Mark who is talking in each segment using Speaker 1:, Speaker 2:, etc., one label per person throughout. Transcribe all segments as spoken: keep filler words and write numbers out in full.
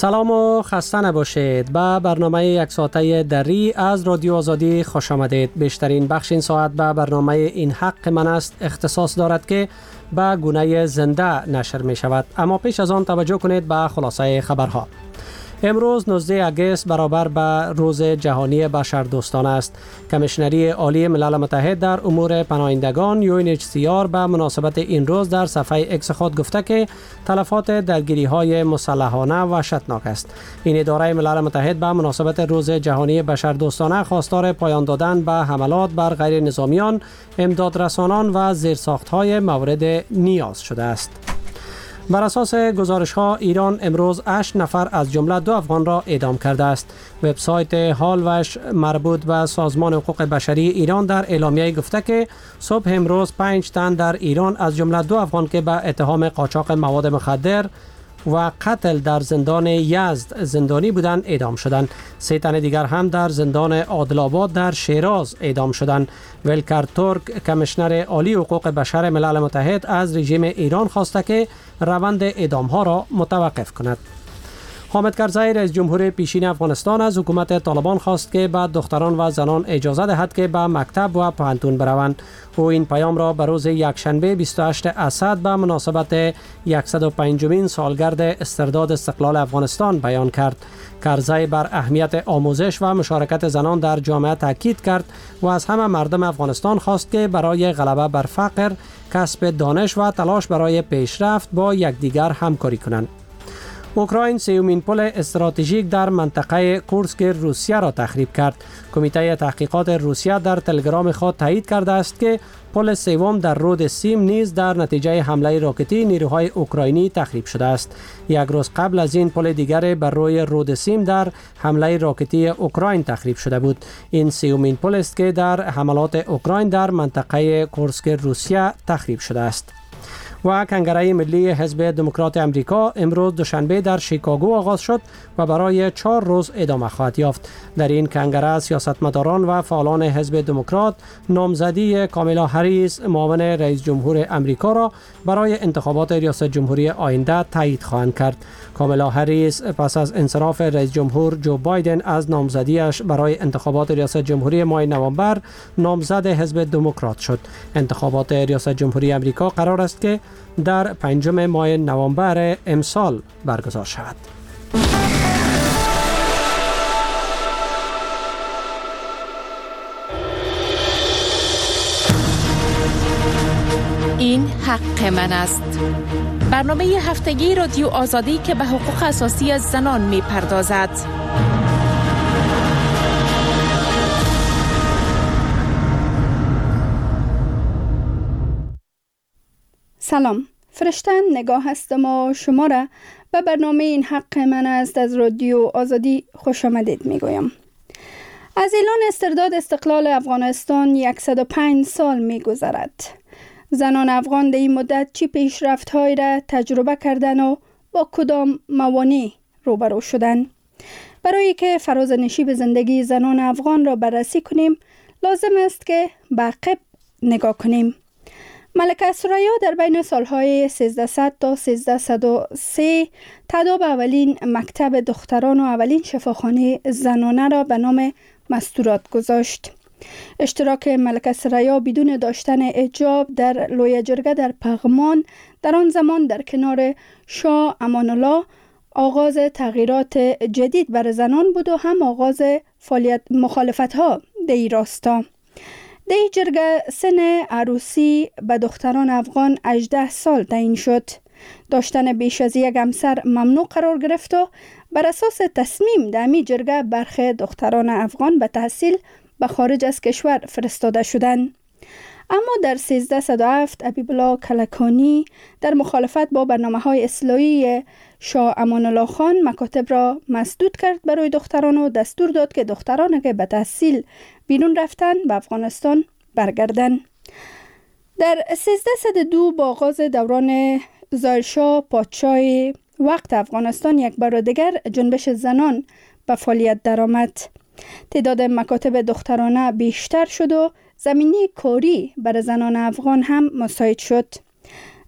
Speaker 1: سلام و خسته نباشید. به برنامه یک ساعته دری از رادیو آزادی خوش آمدید. بیشترین بخش این ساعت به برنامه این حق من است اختصاص دارد که به گونه زنده نشر می شود. اما پیش از آن توجه کنید به خلاصه خبرها. امروز نوزده اگست برابر به روز جهانی بشردوستانه است. کمیشنری عالی ملل متحد در امور پناهندگان یو ان اچ سی آر به مناسبت این روز در صفحه اکس خود گفته که تلفات درگیری‌های مسلحانه وحشتناک است. این اداره ملل متحد به مناسبت روز جهانی بشردوستانه خواستار پایان دادن به حملات بر غیر نظامیان، امدادرسانان و زیرساخت‌های مورد نیاز شده است. بر اساس گزارش‌ها ایران امروز هشت نفر از جمله دو افغان را اعدام کرده است. وبسایت هالوش مربوط به سازمان حقوق بشری ایران در اعلامیه گفته که صبح امروز پنج تن در ایران از جمله دو افغان که به اتهام قاچاق مواد مخدر و قتل در زندان یزد زندانی بودند اعدام شدند. سه تن دیگر هم در زندان عادل‌آباد در شیراز اعدام شدند. ولکر ترک کمیشنر عالی حقوق بشر ملل متحد از رژیم ایران خواسته که روند اعدام ها را متوقف کند. حامد کرزی رئیس جمهور پیشین افغانستان از حکومت طالبان خواست که به دختران و زنان اجازه دهد که به مکتب و پوهنتون بروند. او این پیام را به روز یکشنبه بیست و هشتم اسد به مناسبت صد و پنجمین سالگرد استرداد استقلال افغانستان بیان کرد. کرزی بر اهمیت آموزش و مشارکت زنان در جامعه تاکید کرد و از همه مردم افغانستان خواست که برای غلبه بر فقر، کسب دانش و تلاش برای پیشرفت با یکدیگر همکاری کنند. اوکراین سومین پل استراتژیک در منطقه کورسک روسیه را تخریب کرد. کمیته تحقیقات روسیه در تلگرام خود تایید کرده است که پل سوم در رود سیم نیز در نتیجه حمله راکتی نیروهای اوکراینی تخریب شده است. یک روز قبل از این پل دیگر بر روی رود سیم در حمله راکتی اوکراین تخریب شده بود. این سومین پل است که در حملات اوکراین در منطقه کورسک روسیه تخریب شده است. و کنگره ملی حزب دموکرات امریکا امروز دوشنبه در شیکاگو آغاز شد و برای چهار روز ادامه خواهد یافت. در این کنگره سیاستمداران و فعالان حزب دموکرات نامزدی کامالا هریس معاون رئیس جمهور امریکا را برای انتخابات ریاست جمهوری آینده تایید خواهند کرد. کامالا هریس پس از انصراف رئیس جمهور جو بایدن از نامزدیش برای انتخابات ریاست جمهوری ماه نوامبر نامزد حزب دموکرات شد. انتخابات ریاست جمهوری امریکا قرار است که در پنجم ماه نوامبر امسال برگزار شود.
Speaker 2: این حق من است. برنامه هفتگی رادیو آزادی که به حقوق اساسی از زنان می پردازد.
Speaker 3: سلام، فرشتن نگاه هستم و شما را به برنامه این حق من است از رادیو آزادی خوش آمدید می گویم. از اعلان استرداد استقلال افغانستان صد و پنج سال می گذرد. زنان افغان در این مدت چی پیشرفت های را تجربه کردن و با کدام موانع روبرو شدن؟ برای که فراز نشیب زندگی زنان افغان را بررسی کنیم لازم است که به عقب نگاه کنیم. ملکه ثریا در بین سالهای سیزده تا سیزده و سه تداب اولین مکتب دختران و اولین شفاخانه زنانه را به نام مستورات گذاشت. اشتراک ملکه ثریا بدون داشتن حجاب در لوی جرگه در پغمان در آن زمان در کنار شاه امان الله آغاز تغییرات جدید بر زنان بود و هم آغاز فعالیت مخالفت ها در این راستا. در این جرگه سن عروسی به دختران افغان هجده سال تعیین شد. داشتن بیش از یک همسر ممنوع قرار گرفت و بر اساس تصمیم در می جرگه برخی دختران افغان به تحصیل به خارج از کشور فرستاده شدند. اما در سیزده صد و هفت حبیب الله کلکانی در مخالفت با برنامه‌های اصلاحی شاه امان الله خان مکاتب را مسدود کرد برای دختران و دستور داد که دختران که به تحصیل بیرون رفتن به افغانستان برگردند. در سیزده صد و دو با آغاز دوران ظاهرشاه پادشاه وقت افغانستان یک بار دیگر جنبش زنان به فعالیت درآمد. تعداد مکاتب دخترانه بیشتر شد و زمینه کاری برای زنان افغان هم مساعد شد.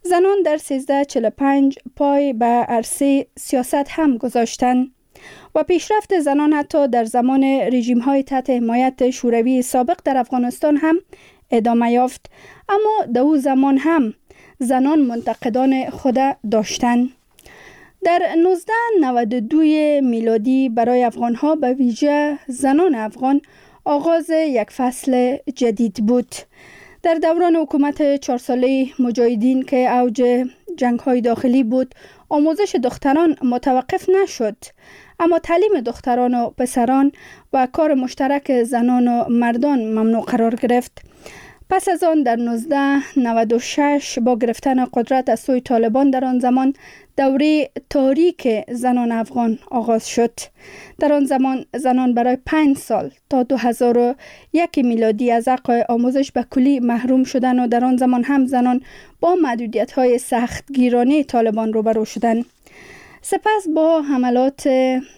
Speaker 3: زنان در سیزده چهل و پنج پای به عرصه سیاست هم گذاشتند و پیشرفت زنان حتی در زمان رژیم‌های تحت حمایت شوروی سابق در افغانستان هم ادامه یافت. اما در او زمان هم زنان منتقدان خود داشتند. در نوزده نود و دو میلادی برای افغان‌ها به ویژه زنان افغان آغاز یک فصل جدید بود. در دوران حکومت چهار ساله مجاهدین که اوج جنگ‌های داخلی بود، آموزش دختران متوقف نشد، اما تعلیم دختران و پسران و کار مشترک زنان و مردان ممنوع قرار گرفت. پس از آن در نوزده نود و شش با گرفتن قدرت از سوی طالبان در آن زمان دوره تاریک زنان افغان آغاز شد. در آن زمان زنان برای پنج سال تا دو هزار و یک میلادی از حق آموزش به کلی محروم شدند و در آن زمان هم زنان با محدودیت‌های سختگیرانه طالبان روبرو شدند. سپس با حملات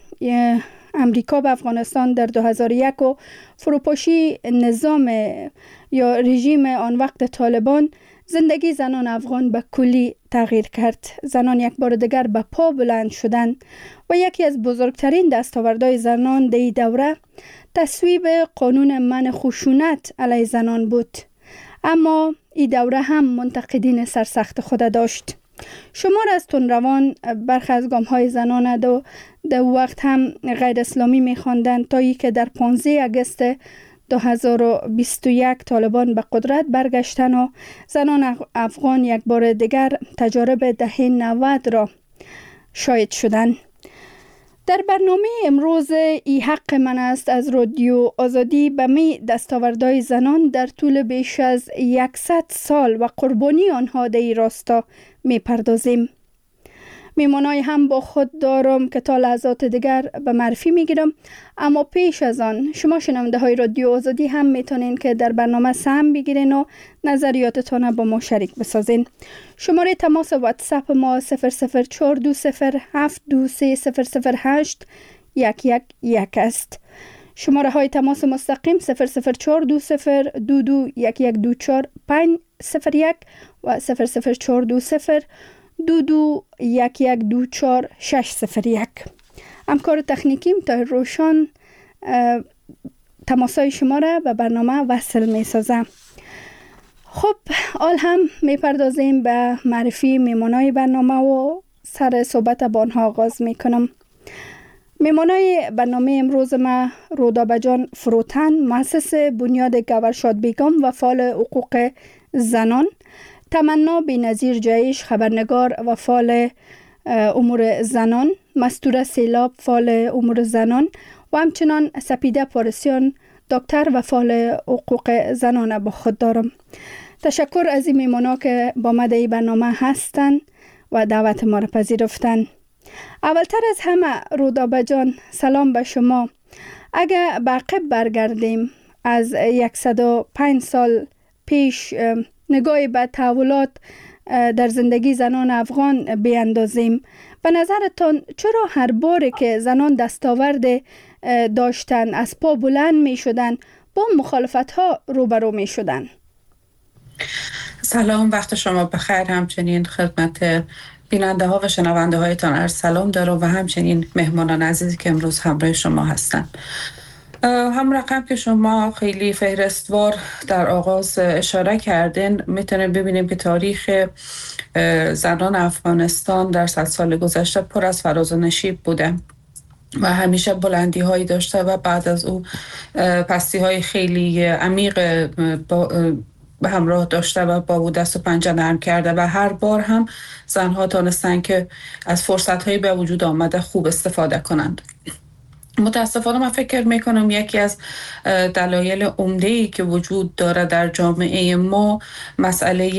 Speaker 3: امریکا به افغانستان در دو هزار و یک و فروپاشی نظام یا رژیم آن وقت طالبان، زندگی زنان افغان به کلی تغییر کرد. زنان یک بار دیگر به پا بلند شدند و یکی از بزرگترین دستاوردهای زنان در این دوره تصویب قانون منع خشونت علیه زنان بود. اما این دوره هم منتقدین سرسخت خود داشت. شمار از تندروان برخی از گام‌های زنان دو در وقت هم غیر اسلامی می‌خواندند تا ای که در پانزده آگوست دو هزار و بیست و یک طالبان به قدرت برگشتن و زنان افغان یک بار دیگر تجارب دهه نود را شاهد شدند. در برنامه امروز ای حق من است از رادیو آزادی به می دستاوردهای زنان در طول بیش از صد سال و قربانی آنها در این راستا می پردازیم. میمانای هم با خود دارم که تا لحظات دیگر به معرفی میگیرم، اما پیش از آن شما شنونده های رادیو آزادی هم میتونین که در برنامه سهم بگیرین و نظریاتتان با ما شریک بسازین. شماره تماس واتساپ ما صفر صفر چهار دو صفر هفت دو سه صفر صفر هشت یک یک یک است. شماره های تماس مستقیم صفر صفر چهار دو صفر دو دو یک یک دو چهار پنج صفر یک و صفر صفر چهار دو صفر دو دو یک یک دو چهار شش صفر یک. همکار تکنیکیم تا روشان تماسای شما را به برنامه وصل می سازم. خب حال هم می پردازیم به معرفی میمانای برنامه و سر صحبت با آنها آغاز می کنم. میمانای برنامه امروز ما رودابه جان فروتن، مؤسس بنیاد گورشاد بیگم و فعال حقوق زنان، تمنا بی‌نظیر جایش خبرنگار و فعال امور زنان، مستوره سیلاب فعال امور زنان و همچنان سپیده پارسیان دکتر و فعال حقوق زنان با خود دارم. تشکر از این میمانا که با ما در برنامه هستند و دعوت ما را پذیرفتند. اولتر از همه رودابه جان سلام به شما. اگر به عقب برگردیم از صد و پنج سال پیش نگاهی به تحولات در زندگی زنان افغان بیاندازیم، به نظرتان چرا هر باری که زنان دستاورد داشتن از پا بلند می شدن با مخالفت ها روبرو می شدن؟
Speaker 4: سلام، وقت شما بخیر. همچنین خدمت بیننده ها و شنونده هایتان عرض سلام دارم و همچنین مهمانان عزیزی که امروز همراه شما هستند. هم رقم که شما خیلی فهرستوار در آغاز اشاره کردین، میتونیم ببینیم که تاریخ زنان افغانستان در صد سال گذشته پر از فراز و نشیب بوده و همیشه بلندی هایی داشته و بعد از او پستی های خیلی عمیق به همراه داشته و با او دست و پنجه نرم کرده و هر بار هم زنها تانستن که از فرصت هایی به وجود آمده خوب استفاده کنند. متاسفانه من فکر میکنم یکی از دلایل عمده‌ای که وجود داره در جامعه ما مسئله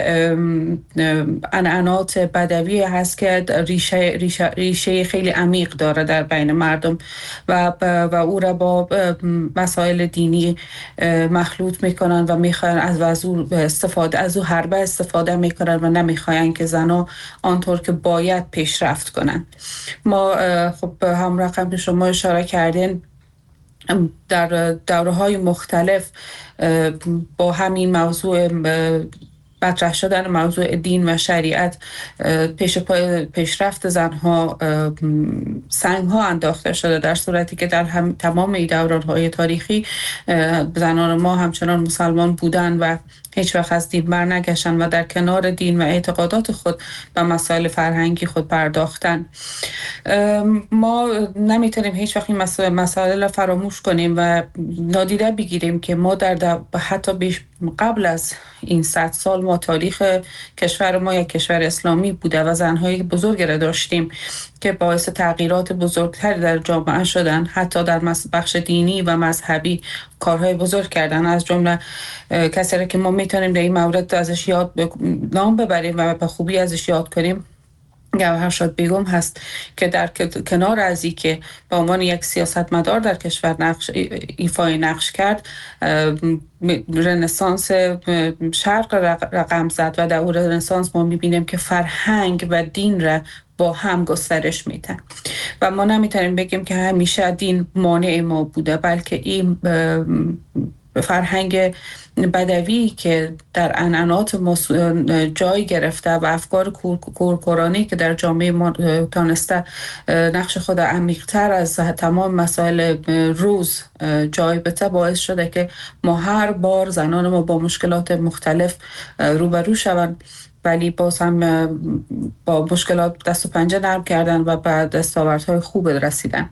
Speaker 4: عنعنات بدوی هست که ریشه, ریشه, ریشه خیلی عمیق داره در بین مردم و, و او را با مسائل دینی مخلوط میکنن و میخواین از وضو استفاده از او حربه استفاده میکنن و نمیخواین که زنها آنطور که باید پیشرفت کنن. ما خب هم رقم که شما اشاره کردین در دوره‌های مختلف با همین موضوع مطرح شدن موضوع دین و شریعت پیش پای پیشرفت زنها سنگ ها انداخته شده، در صورتی که در هم تمام دوران های تاریخی زنان ما همچنان مسلمان بودن و هیچ وقت از دین بر نگشتن و در کنار دین و اعتقادات خود به مسائل فرهنگی خود پرداختن. ما نمیتونیم هیچ وقت این مسائل را فراموش کنیم و نادیده بگیریم که ما در حتی بیش قبل از این صد سال ما تاریخ کشور ما یک کشور اسلامی بوده و زنهای بزرگ را داشتیم که باعث تغییرات بزرگتری در جامعه شدن، حتی در بخش دینی و مذهبی کارهای بزرگ کردن. از جمله کسایی که ما میتونیم در این مورد ازش یاد نام ببریم و به خوبی ازش یاد کنیم گوهرشاد بیگم هست که در کنار از این که به عنوان یک سیاستمدار در کشور نقش ایفای نقش کرد، رنسانس شرق رقم زد و در اون رنسانس ما میبینیم که فرهنگ و دین را با هم گسترش میدن و ما نمیتونیم بگیم که همیشه دین مانع ما بوده، بلکه این فرهنگ بدوی که در عنعنات جای گرفته و افکار کورکورانه‌ای که در جامعه ما تانسته نقش خود عمیق‌تر از تمام مسائل روز جای بده، باعث شده که ما هر بار زنان ما با مشکلات مختلف روبرو شوند، ولی باز هم با مشکلات دست و پنجه نرم کردن و به دستاوردهای خوب رسیدن.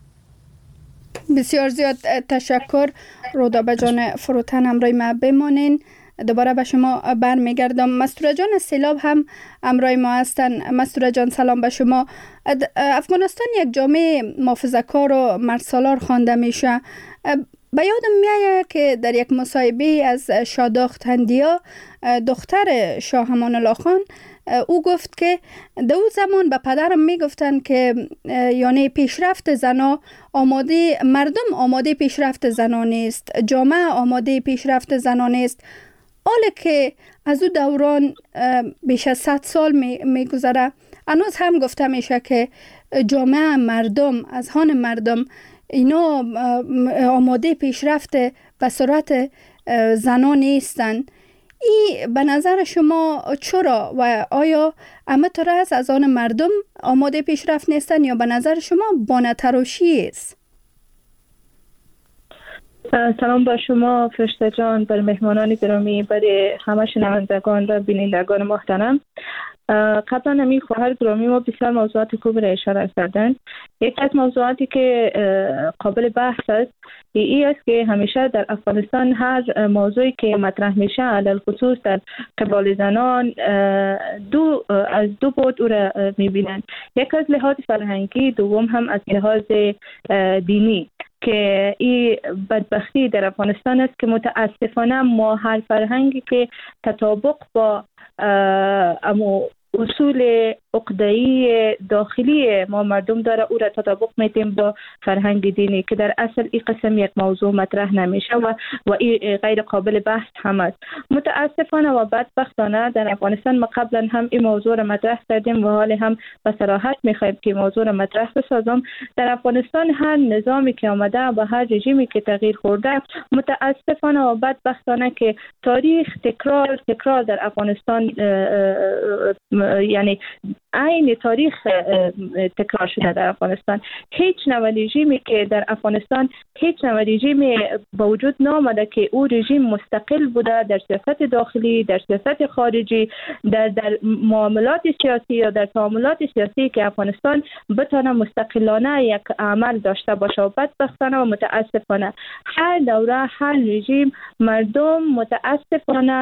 Speaker 3: بسیار زیاد تشکر. رودابه جان فروتن همراه ما بمانین. دوباره به شما برمیگردم. مستوره جان سیلاب هم همراه ما هستن. مستوره جان سلام به شما. افغانستان یک جامعه محافظه‌کار و مردسالار خوانده میشه. به یادم میآید که در یک مصاحبه از شاداخ تندیا دختر شاه امان الله خان او گفت که در اون زمان به پدرم میگفتن که یعنی پیشرفت زنا آماده، مردم آماده پیشرفت زنا نیست، جامعه آماده پیشرفت زنا نیست. حالا که از او دوران بیش از صد سال میگذره، هنوز هم گفته میشه که جامعه مردم از هان مردم اینا آماده پیشرفت و سرعت زنان نیستن. ای به نظر شما چرا و آیا همه طور است از آن مردم آماده پیشرفت نیستن یا به نظر شما بانه تراشی است؟
Speaker 5: سلام با شما فرشته جان، بر مهمانان گرامی، برای همه شنوندگان و بینندگان محترم. قبلا نمی خواهر گرامی ما بسیار موضوعات خوب را اشاره کردند. یکی از موضوعاتی که قابل بحث است ای است که همیشه در افغانستان هر موضوعی که مطرح میشه علل خصوص در قبال زنان دو از دو بود او را میبینند، یک از لحاظ فرهنگی، دوم هم از لحاظ دینی، که این بدبختی در افغانستان است که متاسفانه ما هر فرهنگی که تطابق با امو اصول عقده‌ای داخلی ما مردم داره او را تطابق میدیم با فرهنگ دینی که در اصل این قسم یک موضوع مطرح نمیشه و و این غیر قابل بحث هم است. متاسفانه و بدبختانه در افغانستان ما قبلا هم این موضوع را مطرح کردیم و حال هم به صراحت میخوایم که موضوع را مطرح بسازم. در افغانستان هر نظامی که آمده و هر رژیمی که تغییر خورده، متاسفانه و بدبختانه که تاریخ تکرار تکرار در افغانستان یعنی عین تاریخ تکرار شده در افغانستان. هیچ نوع رژیمی که در افغانستان هیچ نوع رژیمی با وجود نامده که او رژیم مستقل بوده در سیاست داخلی، در سیاست خارجی، در در معاملات سیاسی یا در تعاملات سیاسی که افغانستان بتونه مستقلانه یک عمل داشته باشه. و بدبختانه و متاسفانه هر دوره هر رژیم مردم متاسفانه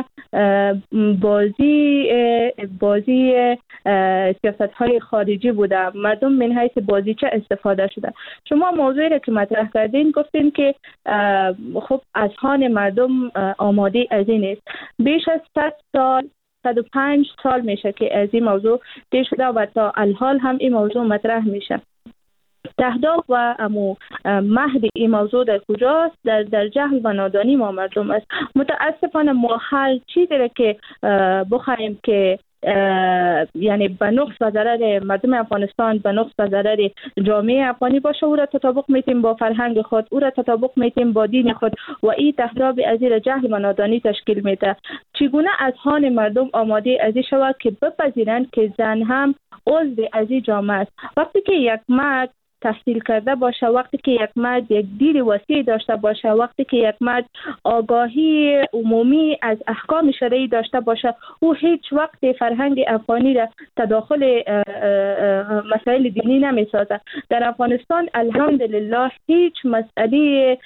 Speaker 5: بازی بازی سیاست های خارجی بوده، مردم من حیث بازیچه استفاده شده. شما موضوعی را که مطرح کردین گفتین که خب اذهان مردم آماده از این است. بیش از صد سال صد و پنج سال میشه که از این موضوع دیر شده و تا الحال هم این موضوع مطرح میشه. تهداف و امو مهد این موضوع در کجاست؟ در در جهل و نادانی ما مردم است. متاسفانه ما هر چیزی را که بخوایم که یعنی به نقص و ضرر مردم افغانستان، به نقص و ضرر جامعه افغانی باشه، او را تطابق میتیم با فرهنگ خود، او را تطابق میتیم با دین خود و این تخریب از زیر جهل و نادانی تشکیل میده. چگونه اذهان مردم آماده از این شود که بپذیرند که زن هم عضو از این جامعه است؟ وقتی که یک مرد تحصیل کرده باشه، وقتی که یک مرد یک دید وسیع داشته باشه، وقتی که یک مرد آگاهی عمومی از احکام شرعی داشته باشه، او هیچ وقت فرهنگ افغانی را تداخل مسائل دینی نمیسازه. در افغانستان الحمدلله هیچ مسئله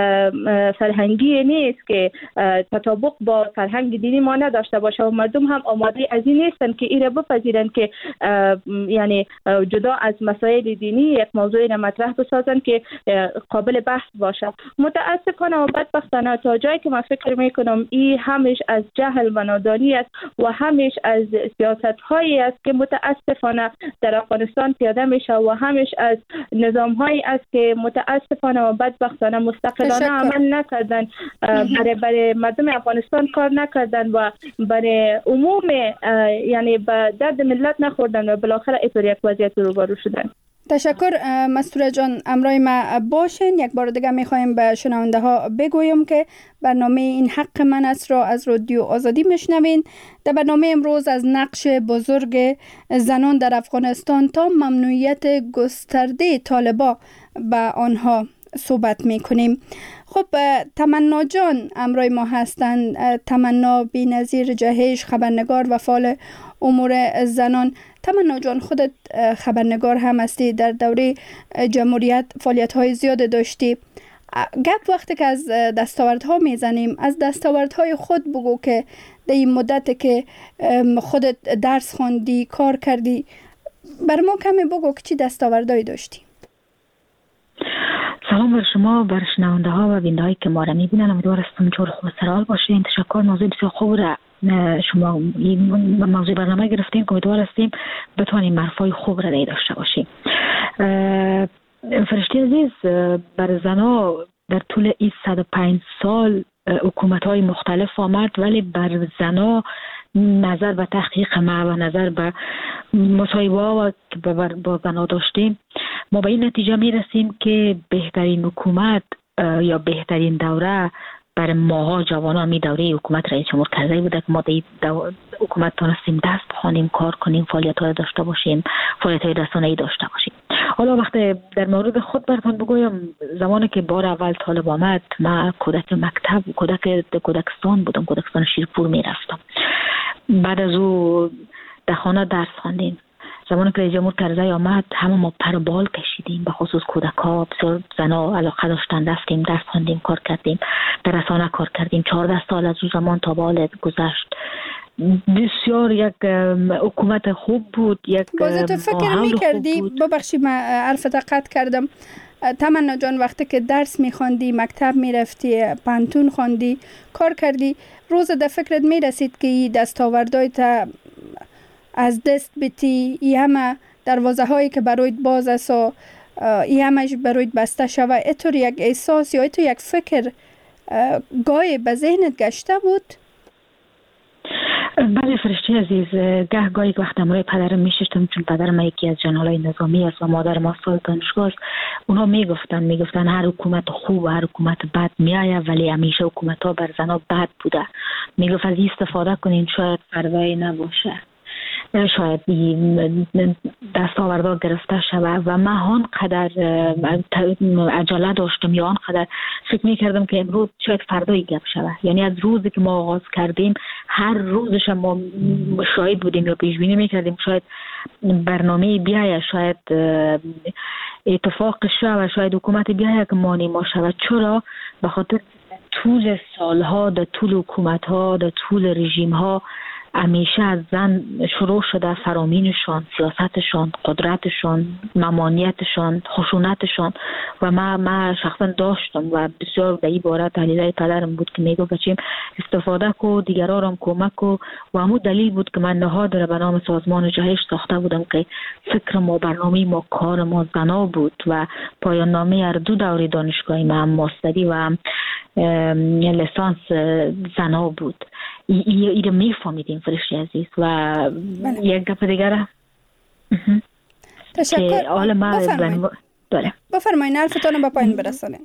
Speaker 5: فرهنگی نیست که تطابق با فرهنگ دینی ما نداشته باشه و مردم هم آماده از این نیستن که این را بپذیرند که یعنی جدا از مسائل دینی یک موضوعی را مطرح بسازن که قابل بحث باشه. متاسفانه و بدبختانه تا جایی که من فکر میکنم این همیش از جهل و نادانی است و همیش از سیاست هایی است که متاسفانه در افغانستان پیاده میشه و همیش از نظام هایی است که متاسفانه و بدبختانه مستقلانه عمل نکردن، برای برای مردم افغانستان کار نکردن و برای عموم یعنی به درد ملت نخوردن و بالاخره اینطور یک وضعیت روبرو شدن.
Speaker 3: تشکر مستوره جان، امرای ما باشین. یک بار دیگه میخوایم به شنونده ها بگویم که برنامه این حق من است را از رادیو آزادی میشنوین. در برنامه امروز از نقش بزرگ زنان در افغانستان تا ممنوعیت گسترده طالبا به آنها صحبت میکنیم. خب تمنا جان امرای ما هستند. تمنا بی‌نظیر جهش، خبرنگار و فعال امور زنان. تمنا جان، خودت خبرنگار هم هستی، در دوره جمهوریت فعالیت‌های زیاد داشتی. گپ وقتی که از دستاوردها میزنیم، از دستاوردهای خود بگو که در این مدت که خودت درس خواندی، کار کردی، بر ما کمی بگو که چی دستاوردهایی داشتی.
Speaker 6: سلام بر شما، بر شنونده ها و بیننده هایی که ما را میبینن. امیدوار هستم جور خوب سرحال باشین. تشکر، موضوع بسیار خوب را شما موضوع برنامه گرفتین که امیدوار هستیم بتوانیم حرفای خوب را داشته باشیم. فرشته عزیز، بر زنها در طول این صد و پنج سال حکومت های مختلف آمد، ولی بر زنها نظر به تحقیق ما و نظر به مصاحبه ها که با زنها داشتیم، ما به این نتیجه می رسیم که بهترین حکومت یا بهترین دوره برای ماها جوانان می دوره حکومت رئیس جمهور کرزی بوده که ما در حکومت تونستیم دست بخوانیم، کار کنیم، فعالیت های داشته باشیم، فعالیت های رسانه‌ای داشته باشیم. حالا وقتی در مورد خود براتون بگویم، زمانی که بار اول طالب آمد، من کودک مکتب کودک کودکستان بودم، کودکستان شیرپور می رفتم. بعد از او در خانه درس خواندیم. زمانی که رئیس جمهور کرزی آمد، همه ما پر بال کشیدیم، به خصوص کودک‌ها، بسیار زن‌ها علاقه داشتن، رفتیم درس خواندیم، کار کردیم، در رسانه کار کردیم. چهارده سال از اون زمان تا به حال گذشت. بسیار یک حکومت خوب بود، یک
Speaker 3: باز تو فکر می‌کردی، ببخشید من حرفت قطع کردم، تمنا جان، وقتی که درس می‌خواندی، مکتب می‌رفتی، پانتون خواندی، کار کردی، روز در فکرت می‌رسید که این دستاوردهای تا از دست بتی، ای همه دروازه هایی که برایت باز است و ای همهش برایت بسته شوه، اینطور یک احساس یا اینطور یک فکر گاهی به ذهنت گشته بود؟
Speaker 6: بله فرشته عزیز، گه گاهی وقت امروی پدرم میشستم، چون پدرم یکی از جنرالای نظامی است و مادر ما استاد دانشگاه است. اونا میگفتن میگفتن هر حکومت خوب و هر حکومت بد میایه، ولی همیشه حکومت ها بر زنها بد بوده. میگفت از این استفاده کنین، شاید فردایی نباشه، شاید دستاوردها گرفته شود. و من آنقدر عجله داشتم یا آنقدر فکر میکردم که امروز شاید فردایی گپ شود. یعنی از روزی که ما آغاز کردیم هر روزش ما شاید بودیم یا پیش بینی میکردیم شاید برنامه بیایه، شاید اتفاق شود، شاید حکومت بیایه که مانع ما شود. چرا؟ به خاطر طول سالها، در طول حکومت ها، در طول رژیم ها همیشه از زن شروع شده فرامینشان، سیاستشان، قدرتشان، ممانعتشان، خشونتشان. و ما ما شخصا داشتم و بسیار در این باره تحلیلای پدرم بود که میگو بچیم استفاده کو، دیگران هم کمک کو. و همون دلیل بود که من نهاد را به نام سازمان جهش ساخته بودم که فکر ما، برنامه ما، کار ما زنا بود و پایان نامه هر دو دوره دانشگاهی ما هم ماستری و هم لیسانس زنا بود. ای رو میفهمیدیم فرشته عزیز. و بله. یک گپ دیگر
Speaker 3: تشکر.
Speaker 6: حالا ما
Speaker 3: بله بفرمایید حرفتون به پایین برسونید.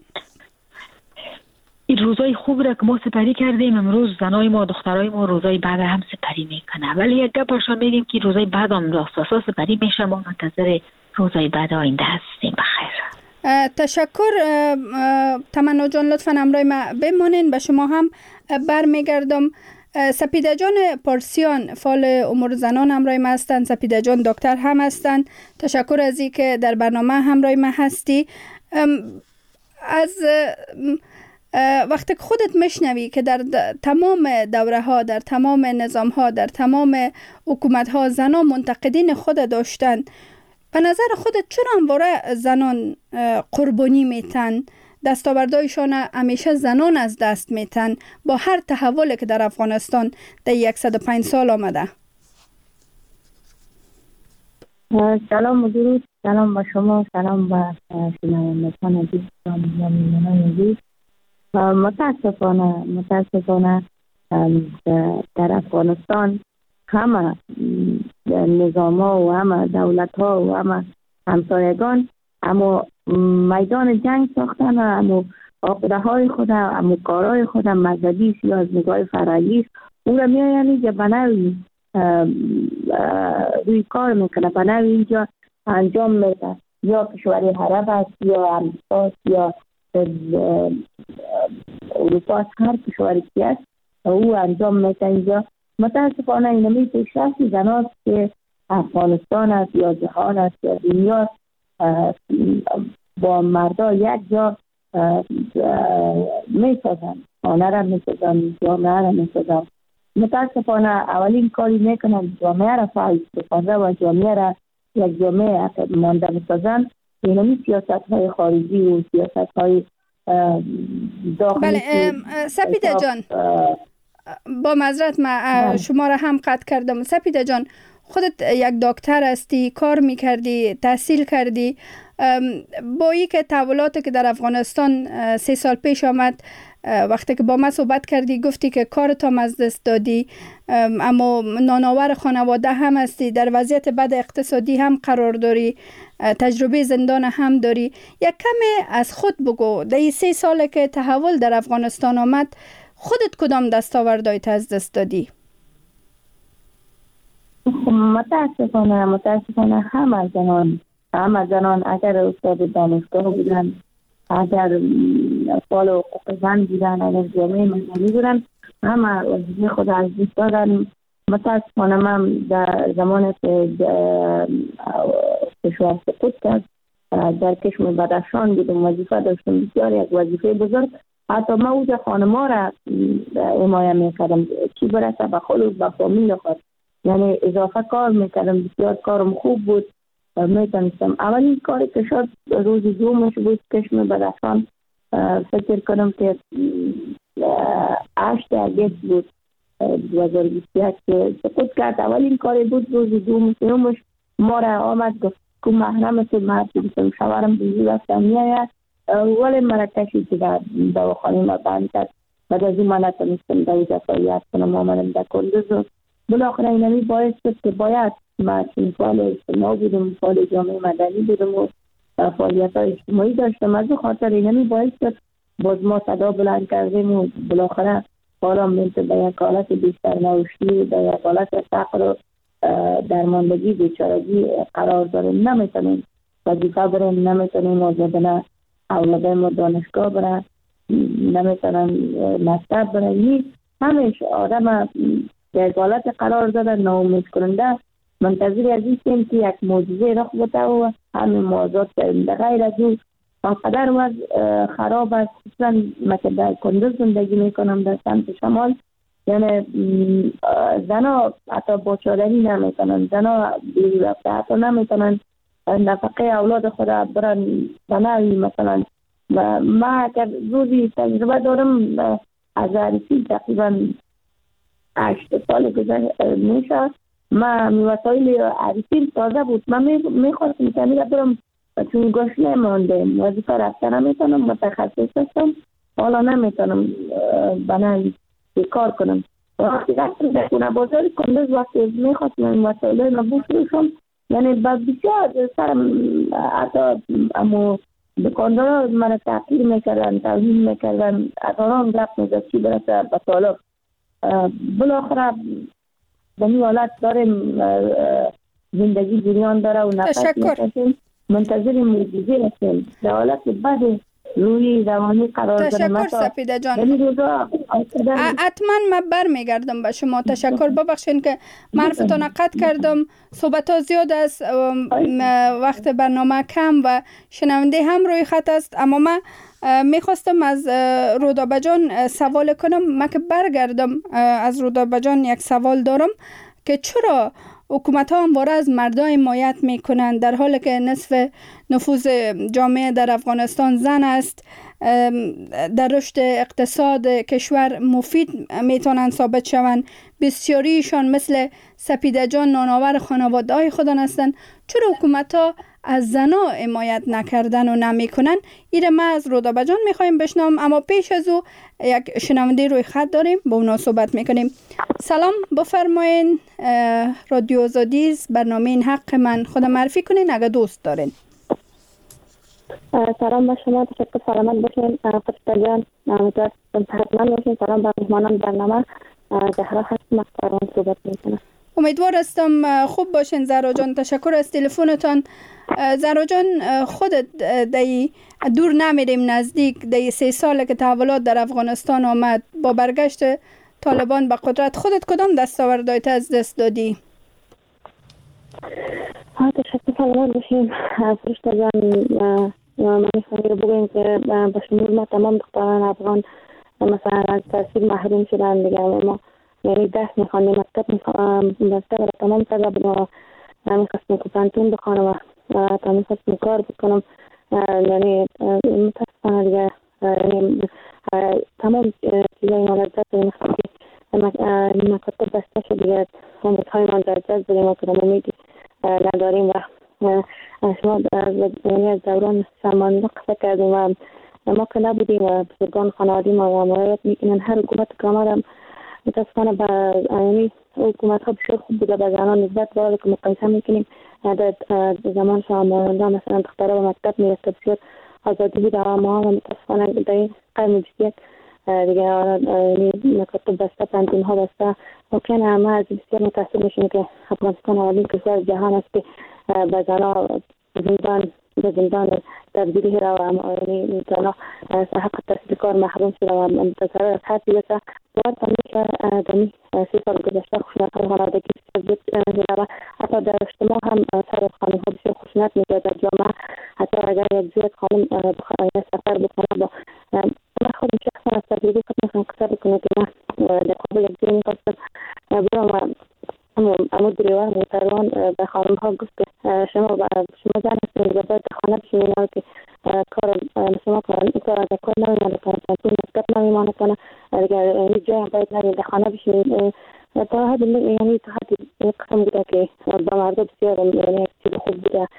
Speaker 6: این روزای خوب را که ما سپری کردیم، امروز زنای ما دخترای ما روزای بعد هم سپری میکنه، ولی یک گپشون میگیم که روزای بعد هم راست سپری میشه. ما منتظر روزای بعد آینده هستیم. بخیر.
Speaker 3: تشکر تمنا جان، لطفا همراه ما بمانین. به شما هم برمیگردم. سپیده جان پارسیان فعال امور زنان همراه ما هستند. سپیده جان دکتر هم هستند. تشکر از این که در برنامه همراه ما هستی. از وقتی که خودت میشنوی که در تمام دوره ها، در تمام نظام ها، در تمام حکومت ها زنان منتقدین خود داشتن، به نظر خودت چرا همواره زنان قربانی میتن؟ دستاوردهایشان همیشه زنان از دست میتن با هر تحولی که در افغانستان در صد و پنج سال آمده.
Speaker 5: سلام و درود. سلام با شما، سلام با شنوندگان عزیز و مهمانان عزیز. متاسفانه متاسفانه در افغانستان همه نظام ها و همه دولت ها و همه همسایگان اما میدان جنگ ساختن، اما عقیده های خود، اما کارهای خود مذهبی یا از نگاه فرهنگی او را میآیند که بناوی روی کار میکنه، بناوی اینجا انجام میده. یا کشور عرب است یا امریکا یا اروپا، هر کشوری که است او انجام میده اینجا. متاسفانه اینمی پیشرفت زناست که افغانستان است یا جهان است یا دنیا با مردا یک جا میسازن، خانه را میسازن، جامعه را میسازن. متاسفانه اولین کاری میکنن جامعه را فعال بسازن و جامعه را یک جامعه مانده میسازن. اینمی سیاست های خارجی و سیاست های داخلی.
Speaker 3: بله سپیده جان، با معذرت من شما را هم قطع کردم. سپیده جان، خودت یک دکتر هستی، کار میکردی، تحصیل کردی. با ای که تحولاتی که در افغانستان سه سال پیش آمد، وقتی که با من صحبت کردی گفتی که کارت هم از دست دادی، اما نانآور خانواده هم هستی، در وضعیت بد اقتصادی هم قرار داری، تجربه زندان هم داری. یک کمی از خود بگو. در این سه ساله که تحول در افغانستان آمد خودت کدام دستاوردهایت از دست دادی؟
Speaker 5: متاسفانه متاسفانه همه زنان همه زنان اگر استاد دانشگاه بودن، اگر فعال حقوق زن بودن، اگر جامعه مدنی بودن، همه وظیفه خود از دست دادن. متاسفانه من در زمان که کشور سقوط کرد در کشم بدخشان بودم، وظیفه داشتم بسیار یک وظیفه بزرگ. حتی من اوجه خانما را حمایت میکردم، چی برسه به خود و به فامیل خود، یعنی اضافه کار میکردم. بسیار کارم خوب بود، میتونستم. اولین کاری که شد روز دومش بود کشم بدخشان، فکر کنم که هشت اگست بود دو هزار و بیست و یک که سقوط کرد. اولین کاری بود روز دوم سومش ما را آمد گفت که محرم تو مرد بسیم شوارم بیزی رفتم میاید، ولی مرا کشید که در دواخانه ما بند کرد. بعد از این من نتونستم در اینجا فعالیت کنم، آمدم در کندوز و بالاخره اینمی باعث شد که باید من چون فعال اجتماع بودم، فعال جامعه مدنی بودم و فعالیت های اجتماعی داشتم، از خاطر اینمی باعث شد باز ما صدا بلند کردیم و بالاخره حالا منت به یک حالت بیشتر نوشتی، به یک حالت فقر و درماندگی بیچارگی قرار داریم. نمیتونیم وظیفه بریم، نمیتونیم آزادانه اولادم دانشگاه برن، نمیتونن مکتب برن. نیست همیشه آدم یک حالت قرار دادن ناامید کننده. منتظر از این که یک معجزه رخ بده و همین موازات کردیم. در غیر از او آنقدر وضع خراب است. مثلا مثل در کندوز زندگی میکنم در سمت شمال، یعنی زنا حتی باچادری نمیتونن، زنا بیرون رفته حتی نمیتونن نفقه اولاد خود برن بناوی. مثلا ما اگر روزی تجربه دارم از عریفی تقریبا هشت سال گذشت میشه، ما وسایل عریفی تازه بود، من میخواستم که میگه برم چون گوش نمانده وظیفه رفته نمیتونم، متخصص هستم، حالا نمیتونم بناوی کار کنم. وقتی رفتم در خونه بازار کندوز وقتی میخواستم این مسائل رو بفروشم، یعنی با بسیار سرم حتی امو دکاندارا من تحقیر میکردن، توهین میکردن، اتاران گپ میزد چی برسه به طالب. بالاخره به این حالت داریم زندگی جریان داره و نفس میکشیم، منتظر معجزه هستیم. در حالت بعد روی روانی قرار داریم.
Speaker 3: تشکر سپیده جان. حتما من برمیگردم به شما. تشکر. ببخشید که معرفتان قطع کردم. صحبت ها زیاد است، وقت برنامه کم و شنونده هم روی خط است، اما من میخواستم از رودابه جان سوال کنم. من که برگردم از رودابه جان یک سوال دارم که چرا حکومت ها همواره از مردای حمایت میکنند در حالی که نصف نفوذ جامعه در افغانستان زن است، در رشد اقتصاد کشور مفید میتونند ثابت شوند، بسیاریشان مثل سپیده جان نانآور خانواده های خودان هستند، چرا حکومت ها از زنا حمایت نکردن و نمیکنن؟ ایره ما از رودابه جان میخوایم بشنوم، اما پیش از او یک شنونده روی خط داریم، با اونا صحبت میکنیم. سلام، بفرمایین. رادیو آزادی برنامه این حق من، خود معرفی کنین اگه دوست دارین.
Speaker 7: سلام به شما، تشکر. سلامت باشین فرشته جان، امیدوارم صحتمند باشین. سلام به مهمانان برنامه، زهرا هستم، از صحبت میکنم.
Speaker 3: امیدوار هستم خوب باشین زهرا جان. تشکر از تلفنتان. زهرا جان، خودت دی دور نمیریم نزدیک، دی سه ساله که تحولات در افغانستان آمد، با برگشت طالبان به قدرت خودت کدام دستاوردات از دست دادی؟
Speaker 7: ها تشکر. سلامت باشین فرشته جان. من میخوام بگم که به شمول ما تمام دختران افغان مثلا از تحصیل محروم شدن دیگه. ما یعنی درس میخواندیم، مکتب میخواندیم، مکتب را تمام کرده بودم، میخواستم که پانتون بخوانم و تا میخواستم کار بکنم، یعنی متاسفانه دیگه یعنی تمام چیزای ما لذت داریم که مکتب بسته شد دیگه، امیدهای من در دست داریم و که امیدی نداریم و شما یعنی از دوران سلمانی قصه کردیم و ما که نبودیم و بزرگان خانوادی ما مراجعت میکنن. هر حکومت که آمدم متاسفانه به یعنی حکومت ها بسیار خوب بوده به زنان نسبت ولی که مقایسه میکنیم در زمان شامانده مثلا دخترها به مکتب میرسه بسیار آزادی بوده و ما هم متاسفانه در این قرن بیست دیگه مکتب بسته، پانتون ها بسته. ممکن همه از بسیار متاسف میشیم که افغانستان اولین کشور جهان است که به زنان زندان به زندان تبدیلی را و یعنی زنان حق تحصیل کار محروم شده و منتظر از هر چیزه باید همیشه دمی سی سال گذشته خشونت های خانوادگی بسیار زیاد و حتی در اجتماع هم سر خانم ها بسیار خشونت میگه در جامعه. حتی اگر یک زوج خانم بخواهد سفر بکنه با من خودم شخصا از تجربه خود میخوام قصه بکنه که من در قبل یک زوج میخواستم برم و امو دریوان محترمان به خانم ها گفت که شما شما زن هستید و باید خانه بشین که کار شما کار کار از کار نمیمانه کنه، پانتون مکتب نمیمانه کنه، اگر هیچ جای هم باید نرید در خانه بشین. تا حد یعنی تا حد یک قسم بوده که با مردا بسیار یعنی چیز خوب بوده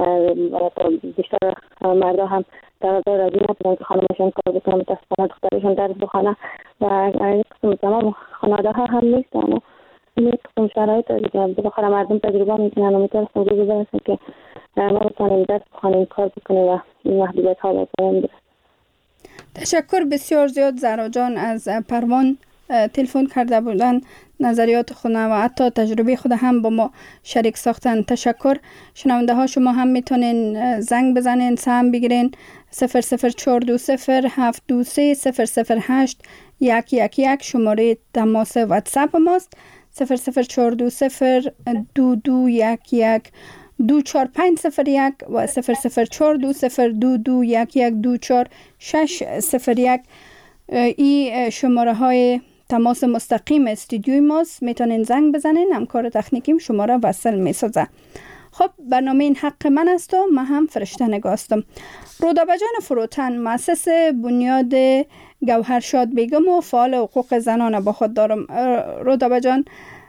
Speaker 7: و بیشتر مردا هم در دار از این نبودن که خانمشان کار بکنن، متاسفانه دخترشان درس بخونه و یک قسم تمام خانواده ها هم نیست. اما این قسم شرایط دیگه بالاخره مردم تجربه میکنن و میتونستم روزی برسن که ما بتونیم درس بخونیم، کار بکنیم و این محدودیت ها به پایان برسن.
Speaker 3: تشکر بسیار زیاد زهرا جان از پروان تلفن کرده بودن، نظریات خود و حتی تجربه خود هم با ما شریک ساختن. تشکر. شنونده ها شما هم میتونین زنگ بزنین، سهم بگیرین صفر صفر چهار دو صفر هفت دو سه صفر صفر هشت یک یک یک شماره تماس واتساپ ماست. صفر صفر چهار دو صفر دو دو یک یک دو چهار پنج صفر یک و صفر صفر چهار دو صفر دو دو یک یک دو چهار شش صفر یک. این شماره های تماس مستقیم استودیوی ماست، میتونین زنگ بزنین، همکار تکنیکیم شماره وصل میسازه. خب برنامه این حق من است و من هم فرشته نگاستم. رودابه جان فروتن، مؤسس بنیاد گوهرشاد بیگم و فعال حقوق زنان با خود دارم. رودابه جان،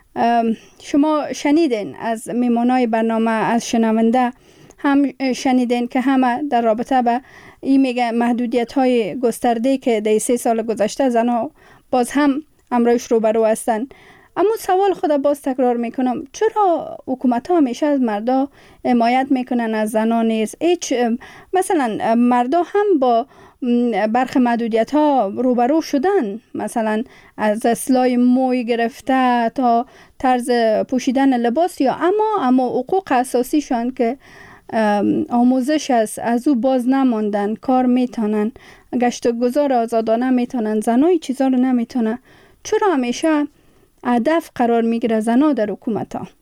Speaker 3: شما شنیدین از میمانای برنامه، از شنونده هم شنیدین که همه در رابطه به این میگه محدودیت های گسترده که در سه سال گذشته زنها باز هم امرایش روبرو هستند. اما سوال خود باز تکرار میکنم، چرا حکومت ها همیشه از مردا حمایت میکنن از زنان نیست؟ هیچ مثلا مردا هم با برخی محدودیت ها روبرو شدن، مثلا از اصلاح موی گرفته تا طرز پوشیدن لباس، یا اما اما حقوق اساسی شان که آموزش است از او باز نماندن، کار میتونن، گشت و گذار آزادانه میتونن، زنای چیزا رو نمیتونن. چرا همیشه هدف قرار میگیره زنا در حکومت ها؟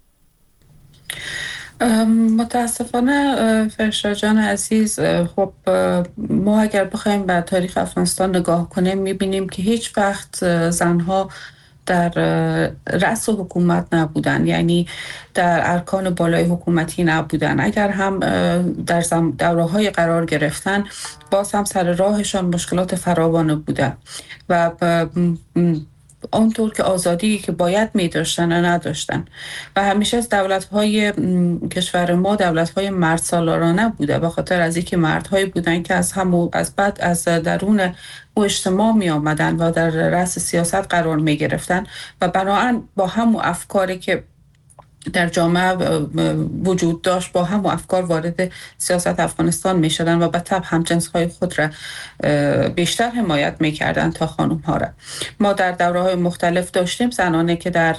Speaker 4: متاسفانه فرشا جان عزیز، خب ما اگر بخوایم به تاریخ افغانستان نگاه کنیم میبینیم که هیچ وقت زنها در رأس حکومت نبودن، یعنی در ارکان بالای حکومتی نبودن. اگر هم در دوره‌های قرار گرفتن، باز هم سر راهشان مشکلات فراوان بودن و آنطور که آزادی که باید می داشتن و نداشتن. و همیشه از دولت‌های کشور ما دولت‌های مرد سالارانه بوده، به خاطر از اینکه مردهایی بودن که از هم از بعد از درون او اجتماع می آمدن و در رأس سیاست قرار می گرفتن و بنابراین با هم افکاری که در جامعه وجود داشت با هم افکار وارد سیاست افغانستان می شدن و به طبع همجنس های خود را بیشتر حمایت می کردن تا خانم ها را. ما در دوره های مختلف داشتیم زنانه که در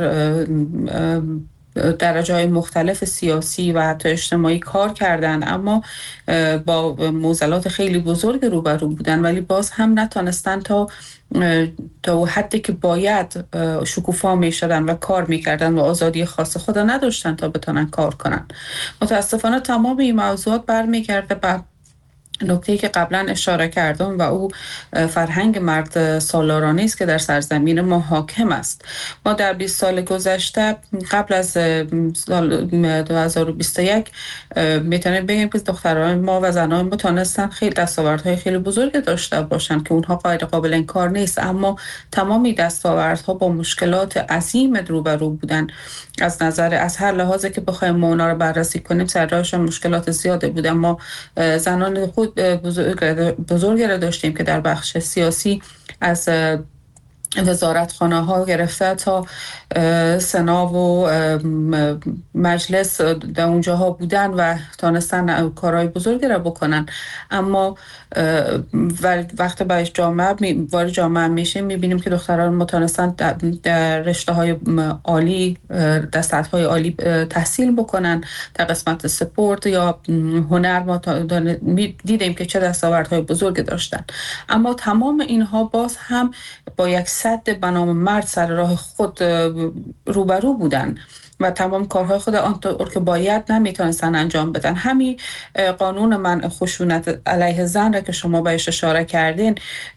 Speaker 4: درجه های مختلف سیاسی و حتی اجتماعی کار کردن، اما با معضلات خیلی بزرگ روبرو بودن، ولی باز هم نتونستن تا تا حدی که باید شکوفا می شدن و کار می کردن و آزادی خاص خود نداشتن تا بتونن کار کنن. متاسفانه تمام این موضوعات برمیگرده به نکته‌ای که قبلا اشاره کردم و او فرهنگ مرد سالارانه است که در سرزمین ما حاکم است. ما در بیست سال گذشته قبل از سال دو هزار و بیست و یک میتونیم بگیم که دختران ما و زنان ما تونستن خیلی دستاوردهای خیلی بزرگ داشته باشن که اونها غیر قابل انکار نیست، اما تمامی دستاوردها با مشکلات عظیم روبرو بودن. از نظر از هر لحاظی که بخوایم ما اونا رو بررسی کنیم سر راهشون مشکلات زیاده بودن. ما زنان خود بزرگی را داشتیم که در بخش سیاسی از وزارتخانه ها گرفته تا سنا و مجلس در اونجاها بودن و تانستن کارهای بزرگی را بکنن، اما وقتی باید جامعه وارد جامعه میشه میبینیم که دختران متانستن در رشته های عالی در سطح های عالی تحصیل بکنن، در قسمت سپورت یا هنر ما دیدیم که چه دستاوردهای بزرگ داشتن، اما تمام اینها باز هم با یک سد به نام مرد سر راه خود روبرو بودن و تمام کارهای خود آنطور که باید نمیتونستن انجام بدن. همین قانون منع خشونت علیه زن را که شما بهش اشاره کردین،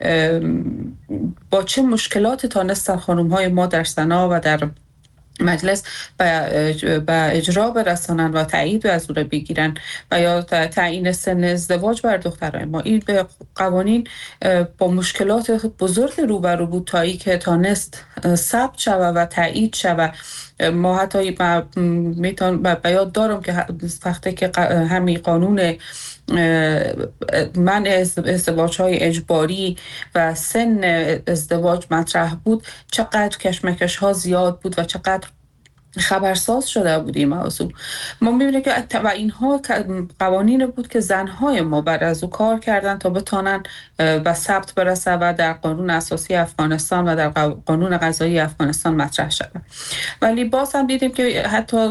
Speaker 4: با چه مشکلات تانستن خانم‌های ما در سنا و در مجلس به اجرا برسانن و تایید از او را بگیرن و یا تعیین سن ازدواج بر دخترای ما. این قوانین با مشکلات بزرگ روبرو بود تا ای که تانست ثبت شود و تایید شود. ما حتی میتون به یاد دارم که وقتی که همین قانون منع ازدواج های اجباری و سن ازدواج مطرح بود، چقدر کشمکش ها زیاد بود و چقدر خبرساز شده بود این موضوع. ما می‌بینیم که و اینها قوانین بود که زنهای ما بر از او کار کردن تا بتونن به ثبت برسه و در قانون اساسی افغانستان و در قانون قضایی افغانستان مطرح شده. ولی باز هم دیدیم که حتی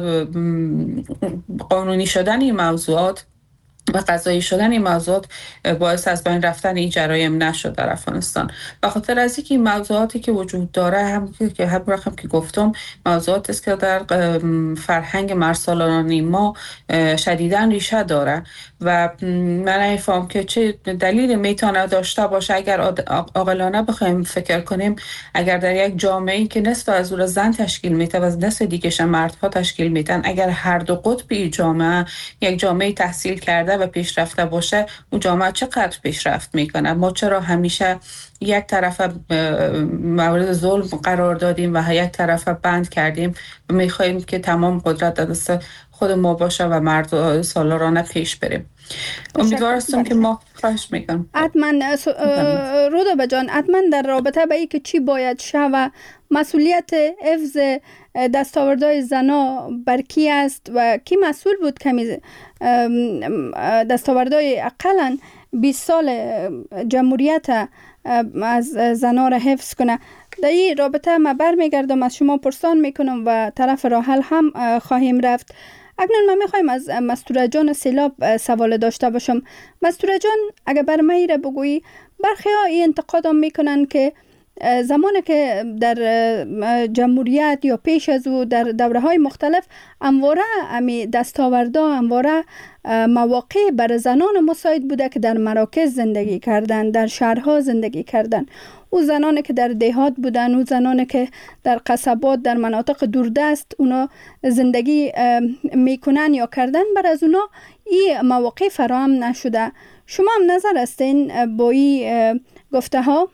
Speaker 4: قانونی شدن این موضوعات و قضایی شدن این موضوعات باعث از بین رفتن این جرایم نشد در افغانستان. به خاطر از اینکه این موضوعاتی که وجود داره هم که هم رقم که گفتم موضوعات است که در فرهنگ مرسالانه ما شدیداً ریشه داره و من نمی‌فهمم که چه دلیلی میتونه داشته باشه. اگر عاقلانه بخوایم فکر کنیم، اگر در یک جامعه‌ای که نصف از اون زن تشکیل میده و نصف دیگه‌ش مردها تشکیل میدن، اگر هر دو قطب جامعه یک جامعه تحصیل کرده و پیشرفته باشه، اون جامعه چقدر پیشرفت میکنه؟ ما چرا همیشه یک طرف مورد ظلم قرار دادیم و یک طرف بند کردیم و میخواییم که تمام قدرت در دست خود ما باشه و مرد سالارانه پیش بریم. امیدوار هستم که ما خواهش میکنم.
Speaker 3: حتما رودابه جان، حتما در رابطه به این که چی باید شه و مسئولیت حفظ دستاوردهای زنا بر کی است و کی مسئول بود که دستاوردهای اقلا بیست سال جمهوریت از زنا را حفظ کنه. در این رابطه ما برمیگردم، از شما پرسان میکنم و طرف راه حل هم خواهیم رفت. اکنون من میخوایم از مستوره جان سیلاب سوال داشته باشم. مستوره جان، اگر بر من را بگویی، برخی ها این انتقاد هم میکنن که زمانی که در جمهوریت یا پیش از او در دوره های مختلف همواره امی دستاوردا، همواره مواقع بر زنان مساعد بوده که در مراکز زندگی کردن، در شهرها زندگی کردن. او زنانی که در دهات بودن، او زنانی که در قصبات، در مناطق دوردست اونا زندگی میکنن یا کردن، بر از اونا این مواقع فراهم نشده. شما هم نظر هستین با این گفته ها؟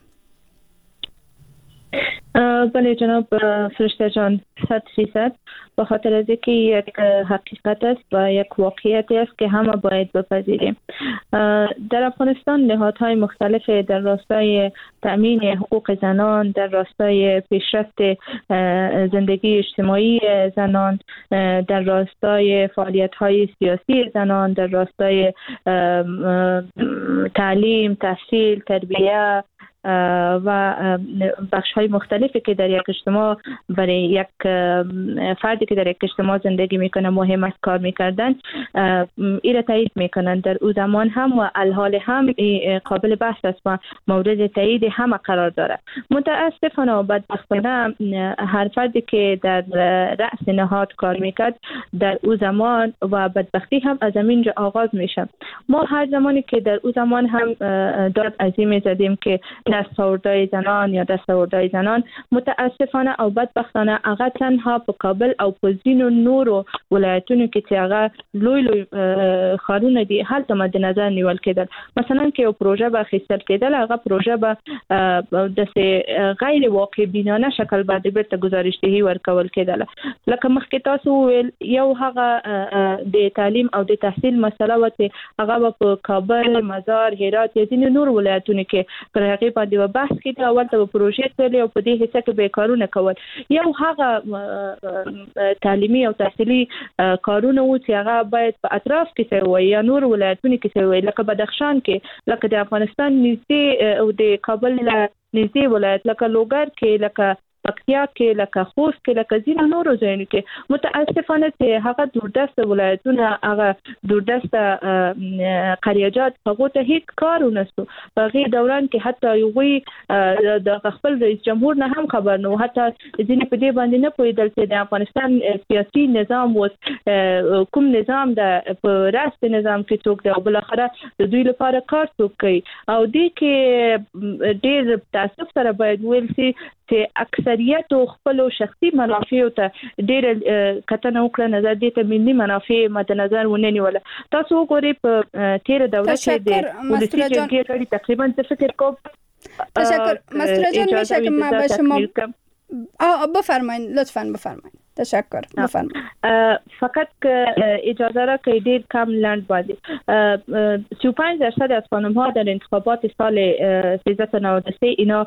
Speaker 5: بله جناب فرشته جان، صد فیصد، به خاطر از اینکه یک حقیقت است و یک واقعیت است که همه باید بپذیریم. در افغانستان نهادهای مختلف در راستای تأمین حقوق زنان، در راستای پیشرفت زندگی اجتماعی زنان، در راستای فعالیت‌های سیاسی زنان، در راستای تعلیم، تحصیل، تربیت و بخش های مختلفی که در یک اجتماع برای یک فردی که در یک اجتماع زندگی میکنه مهم است کار میکردن، این را تایید میکنن. در او زمان هم و الحال هم قابل بحث است و مورد تایید همه قرار داره. متاسفانه و بدبختانه هر فردی که در رأس نهاد کار میکرد در او زمان و بدبختی هم از اینجا آغاز میشه. ما هر زمانی که در او زمان هم داد عظیم زدیم که دستاوردهای زنان یا دستاوردهای زنان، متاسفانه او بدبختانه هغه تنها په کابل او په ځینو نورو ولایتونو کې چې هغه لوی لوی ښارونه دي هلته مد نظر نیول کېدل. مثلا که یو پروژه به اخیستل کېدل، هغه پروژه به داسې غیر واقع بینانه شکل باندې بیرته ګزارشدهي ورکول کېدله. لکه مخکې تاسو وویل، یو هغه د تعلیم او د تحصیل مسله وه چې هغه به په کابل، مزار، هرات یا ځینو نورو ولایتونو کې پر هغې باندې و بحث کېده او ورته به پروژې تللې او په دې حصه کې به یې کارونه کول. یو هغه تعلیمي او تحصیلي کارونه وو چې هغه باید په اطراف کې سوی وای یا نور ولایتونو کې سوی وای، لکه بدخشان کې، لکه د افغانستان نږدې او د کابل له نږدې ولایت لکه لوګر کې، لکه پکتیا کې، لکه خوست کې، لکه ځینو نورو ځایونو کې. متاسفانه چې هغه دوردسته ولایتونه، هغه دوردسته قریه‌جات، هغو ته هیڅ کار ونسو. په هغې دوران کې حتی هغوی د خپل رئیس جمهور نه هم خبر نه و، حتی ځینې په دې باندې نه پوهېدل چې د افغانستان سیاسي نظام اوس کوم نظام ده، په راست نظام کې څوک دی او بالاخره د دوی لپاره کار څوک کوي. او دې کې ډېر تاسف سره باید ویل شي چې اکثریت خپل شخصي منافع ته ډېر کتنه وکړه، نظر دې ته ملي منافع مد نظر ونه نیوله. تاسو وګورئ په تیر دوره کې د ولسي جرګې غړي تقریبا څه فکر کوم.
Speaker 3: تشکر مستر جان، میشه که ما به شما بفرمایید، لطفاً بفرمایید. تشکر، بفرمایید.
Speaker 5: فقط اجازه را که دیر کم لند بازی سی و پنج درصد از خانم ها در انتخابات سال سیزده نود و سه اینا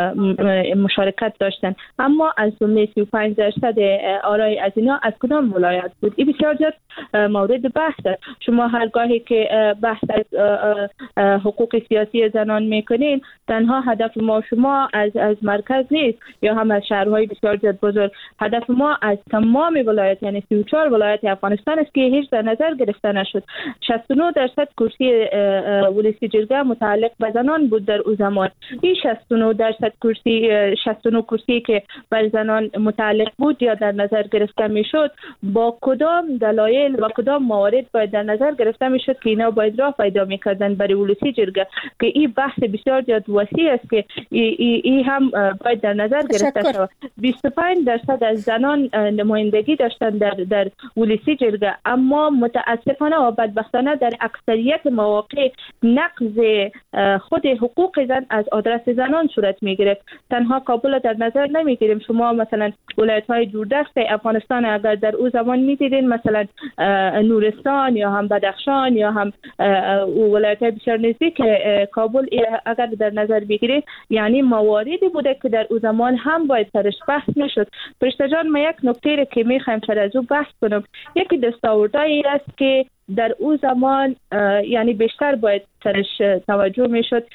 Speaker 5: مشارکت داشتن، اما از جمله سی و پنج درصد آرای از اینا از کدام ولایت بود؟ این بسیار زیاد مورد بحث است. شما هرگاهی که بحث از حقوق سیاسی زنان میکنین، تنها هدف ما شما از از مرکز نیست یا هم از شهرهای بسیار زیاد بزرگ. هدف ما از تمام ولایت یعنی سی و چهار ولایت افغانستان است که هیچ در نظر گرفته نشد. شصت و نه درصد کرسی ولسی جرگه متعلق به زنان بود در او زمان. این شصت و نه درصد کرسی شصت و نه کرسی که بر زنان متعلق بود یا در نظر گرفته میشد، با کدام دلایل و کدام موارد باید در نظر گرفته میشد که اینا باید راه پیدا میکردن برای ولسی جرگه؟ که این بحث بسیار زیاد وسیع است که این هم باید در نظر گرفته شود. بیست و پنج درصد از زنان نمایندگی داشتن در در ولسی جرگه، اما متاسفانه و بدبختانه در اکثریت مواقع نقض خود حقوق زن از آدرس زنان صورت میگیره. تنها کابل در نظر نمیگیریم، شما مثلا ولایت های دوردست افغانستان اگر در او زمان میدیدین، مثلا نورستان یا هم بدخشان یا هم ولایت های بسیار نزدیک کابل اگر در نظر بگیرید، یعنی مواردی بوده که در او زمان هم باید سرش بحث نشد. فرشته جان، ما یک نکته که میخوایم سر از او بحث کنم، یکی دستاوردهایی است که در او زمان یعنی بیشتر باید سرش توجه میشد،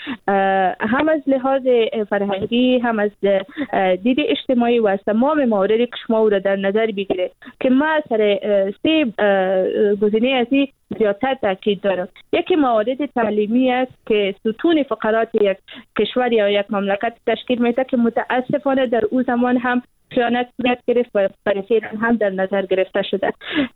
Speaker 5: هم از لحاظ فرهنگی هم از دید اجتماعی و از تمام مواردی که شما او را در نظر بگیره که ما سر سه گزینه از این زیادتر تاکید دارم. یکی موارد تعلیمی است که ستون فقرات یک کشور یا یک مملکت تشکیل میده که متاسفانه در او زمان هم خیانت صورت گرفت و برای هم در نظر گرفته شده.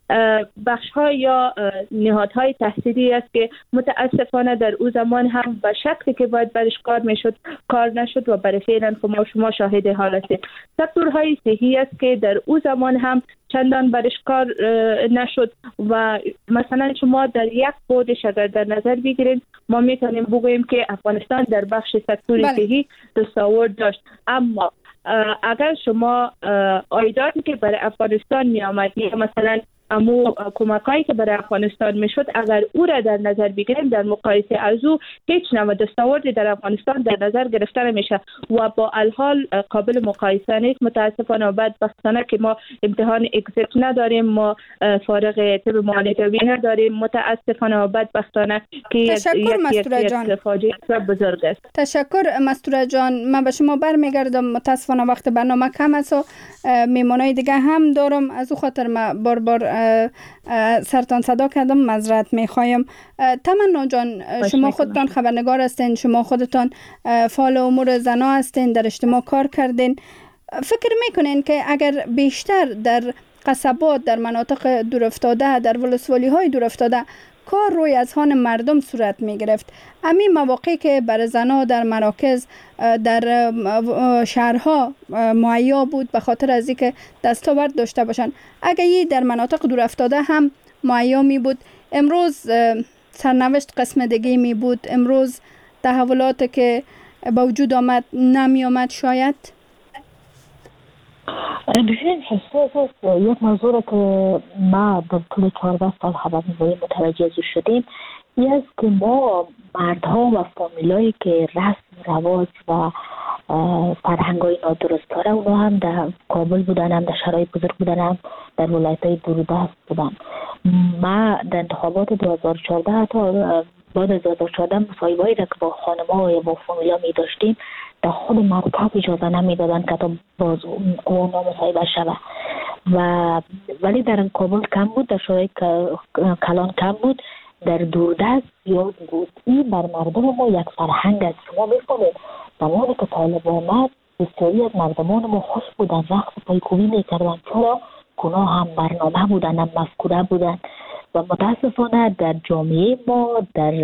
Speaker 5: بخش های یا نهادهای تحصیلی است که متاسفانه در او زمان هم به شکلی که باید برش کار میشد کار نشد و برای فعلا ما شما شاهد حال هستید. سکتورهای صحی است که در او زمان هم چندان برش کار نشد و مثلا شما در یک بودش اگر در نظر بگیرید، ما میتونیم بگوییم که افغانستان در بخش سکتور صحی دستاورد داشت، اما اگر شما عایداتی که برای افغانستان می آمد یا مثلا امو کمکایی که برای افغانستان می شد اگر او را در نظر بگیریم، در مقایسه از او هیچ نوع دستاوردی در افغانستان در نظر گرفته نمیشه و با الحال قابل مقایسه نیست. متاسفانه و بدبختانه که ما امتحان اگزیت نداریم، ما فارغ طب معالجوی نداریم، متاسفانه و بدبختانه که
Speaker 3: تشکر مستوره جان،
Speaker 5: فاجعه بزرگ است.
Speaker 3: تشکر مستوره جان. من به شما برمیگردم، متاسفانه وقت برنامه کم است و میمونای دیگه هم دارم، از او خاطر ما بار بار سرتان صدا کردم، معذرت میخوایم. تمنا جان، شما خودتان خبرنگار هستین، شما خودتان فعال امور زنا هستین، در اجتماع کار کردین. فکر میکنین که اگر بیشتر در قصبات، در مناطق دورافتاده، در ولسوالی های دورافتاده کار روی اذهان مردم صورت می گرفت، همین مواقعی که برای زنها در مراکز در شهرها مهیا بود به خاطر از اینکه دستاورد داشته باشن، اگر یه در مناطق دورافتاده هم مهیا می بود، امروز سرنوشت قسم دیگه می بود، امروز تحولاتی که با وجود آمد نمی آمد شاید.
Speaker 6: ببین حساس یک موضوع که ما در طول چهارده سال خبرنگاری متوجه شدیم این است که ما مردها و فامیلایی که رسم رواج و فرهنگای نادرست داره اونا هم در کابل بودن، هم در شهرهای بزرگ بودن، هم در ولایت‌های دوردست بودن. ما در انتخابات دو هزار و چهارده حتی بعد از دو هزار و چهارده مصاحبه‌ای را که با خانم‌ها و با فامیلا می داشتیم در خود مرکز اجازه نمیدادن که تا باز اونا مصاحبه شود و ولی در کابل کم بود، در شهرهای کلان کم بود، در دوردست زیاد بود. این بر مردم ما یک فرهنگ است. شما میفهمید زمانی که طالب آمد بسیاری از مردمان ما خوش بودن، رقص پایکوبی میکردن، چرا اونا هم برنامه بودن، هم مفکوره بودن و متاسفانه در جامعه ما، در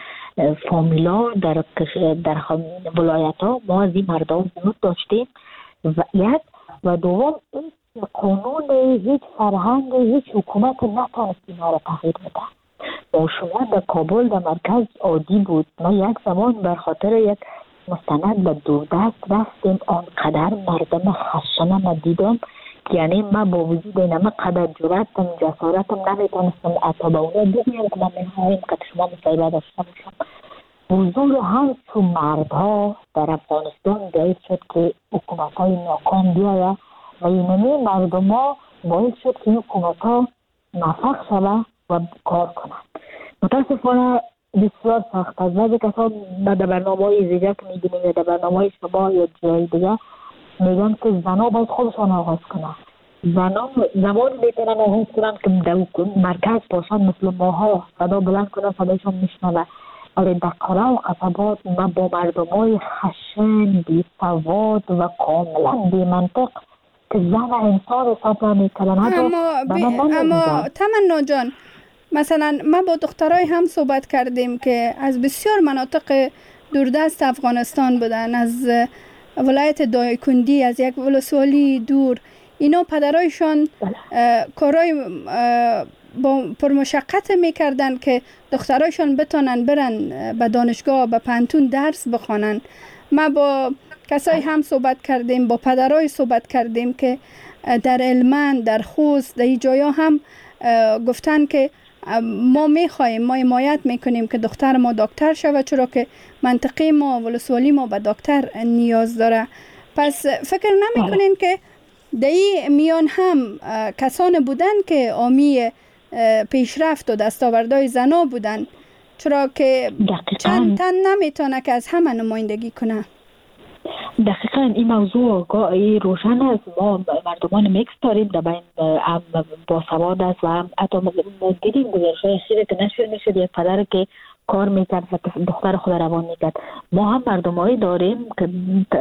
Speaker 6: فامیلا، در در ولایت ها ما از این مردم زیاد داشتیم و یک و دوم این قانون هیچ فرهنگ هیچ حکومت نتونست اینا را تغییر بده. با شما در کابل در مرکز عادی بود. ما یک زمان بر خاطر یک مستند به دوردست رفتیم، آنقدر مردم خشن ما دیدم یعنی ما با وجود اینم قدر جرأتم جسارتم نمیتونستم حتی به اونه بگویم که من میخواهیم که شما مصاحبه داشته باشم. حضور همچون مردها در افغانستان باعث شد که حکومت‌های ناکام بیاید و اینمی مردم ها باعث شد که حکومت‌ها موفق شود و کار کنند. متاسفانه بسیار سخت است. بعضی کسان در برنامه‌های دیگه که می‌بینیم یا در برنامه‌های شما یا جای دیگه میگن که زنها باید خودشان آغاز کنند. زنها زمان میتونن آغاز کنند که در مرکز باشن مثل ماها صدا بلند کنند صدایشان میشنوه، ولی در قرى و قصبات ما با مردمای خشن بی سواد و کاملا بی منطق که زن انسان حساب نمیکنن.
Speaker 3: اما, بی... اما تمنا جان، مثلا ما با دخترای هم صحبت کردیم که از بسیار مناطق دوردست افغانستان بودن، از ولایت دایکندی، از یک ولسوالی دور، اینا پدرایشان کارای با پرمشقت میکردن که دخترایشان بتونن برن به دانشگاه به پانتون درس بخوانن. ما با کسایی هم صحبت کردیم، با پدرای صحبت کردیم که در علمان، در خوست، در این جایا هم گفتن که ما میخوایم، ما حمایت میکنیم که دختر ما دکتر شود، چرا که منطقه ما ولسوالی ما به دکتر نیاز داره. پس فکر نمیکنین که در این میان هم کسان بودن که حامی پیشرفت و دستاوردهای زنا بودن، چرا که چند تن نمیتونه که از همه نمایندگی کنه؟
Speaker 6: دقیقا این موضوع روشن است. ما مردمان میکس داریم، در بین هم با سواد است و هم حتی دیدیم گزارش‌های اخیری که نشر میشد یک پدر که کار میکرد و دختر خود روان میکرد. ما هم مردمایی داریم که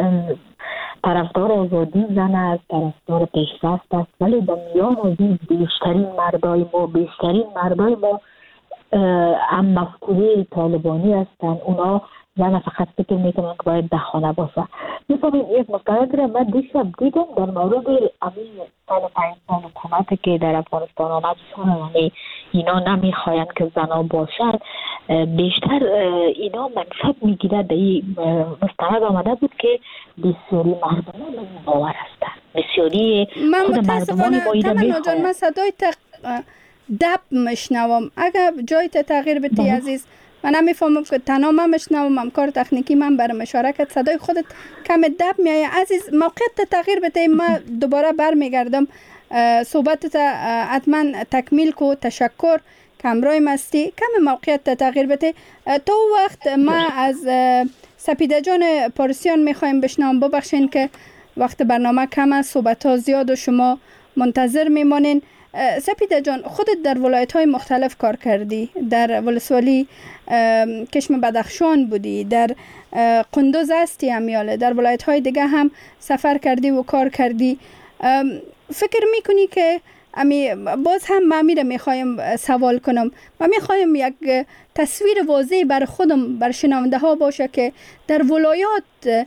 Speaker 6: طرفدار آزادی زن است، طرفدار پیشرفت است، ولی با میان آزی بیشترین مردای ما بیشترین مردای ما هم مفکوره طالبانی هستند. اونا زن فقط فکر میکنن که باید ده خانه باشه. میفهمین یک مستند را من دیشب دیدم در مورد امین سال پنج سال حکومت که در افغانستان آمد، یعنی اینا نمیخواین که زنا باشد، بیشتر اینا منصب میگیره. در این مستند آمده بود که بسیاری مردمان به باور هستند، بسیاری خود مردمان با اینا میخواین.
Speaker 3: من صدای تق... دب مشنوم، اگر جای تغییر بدی عزیز. من نمیفهمم که تنها من مشنوم، هم کار تکنیکی من برام اشاره کرد صدای خودت کم دب میایه. عزیز موقعیت تغییر بده، من دوباره برمیگردم صحبتت حتما تکمیل کو. تشکر کامرای مستی. کم موقعیت تغییر بده. تو وقت ما از سپیده جان پارسیان میخوایم بشنوم. ببخشین که وقت برنامه کم است، صحبت ها زیاد و شما منتظر میمانین. سپیده جان، خودت در ولایت های مختلف کار کردی، در ولسوالی کشم بدخشان بودی، در قندوز هستی همیاله، در ولایت های دیگه هم سفر کردی و کار کردی. فکر میکنی که امی باز هم ما میره میخوایم سوال کنم و میخوایم یک تصویر واضح بر خودم، بر شنونده ها باشه که در ولایات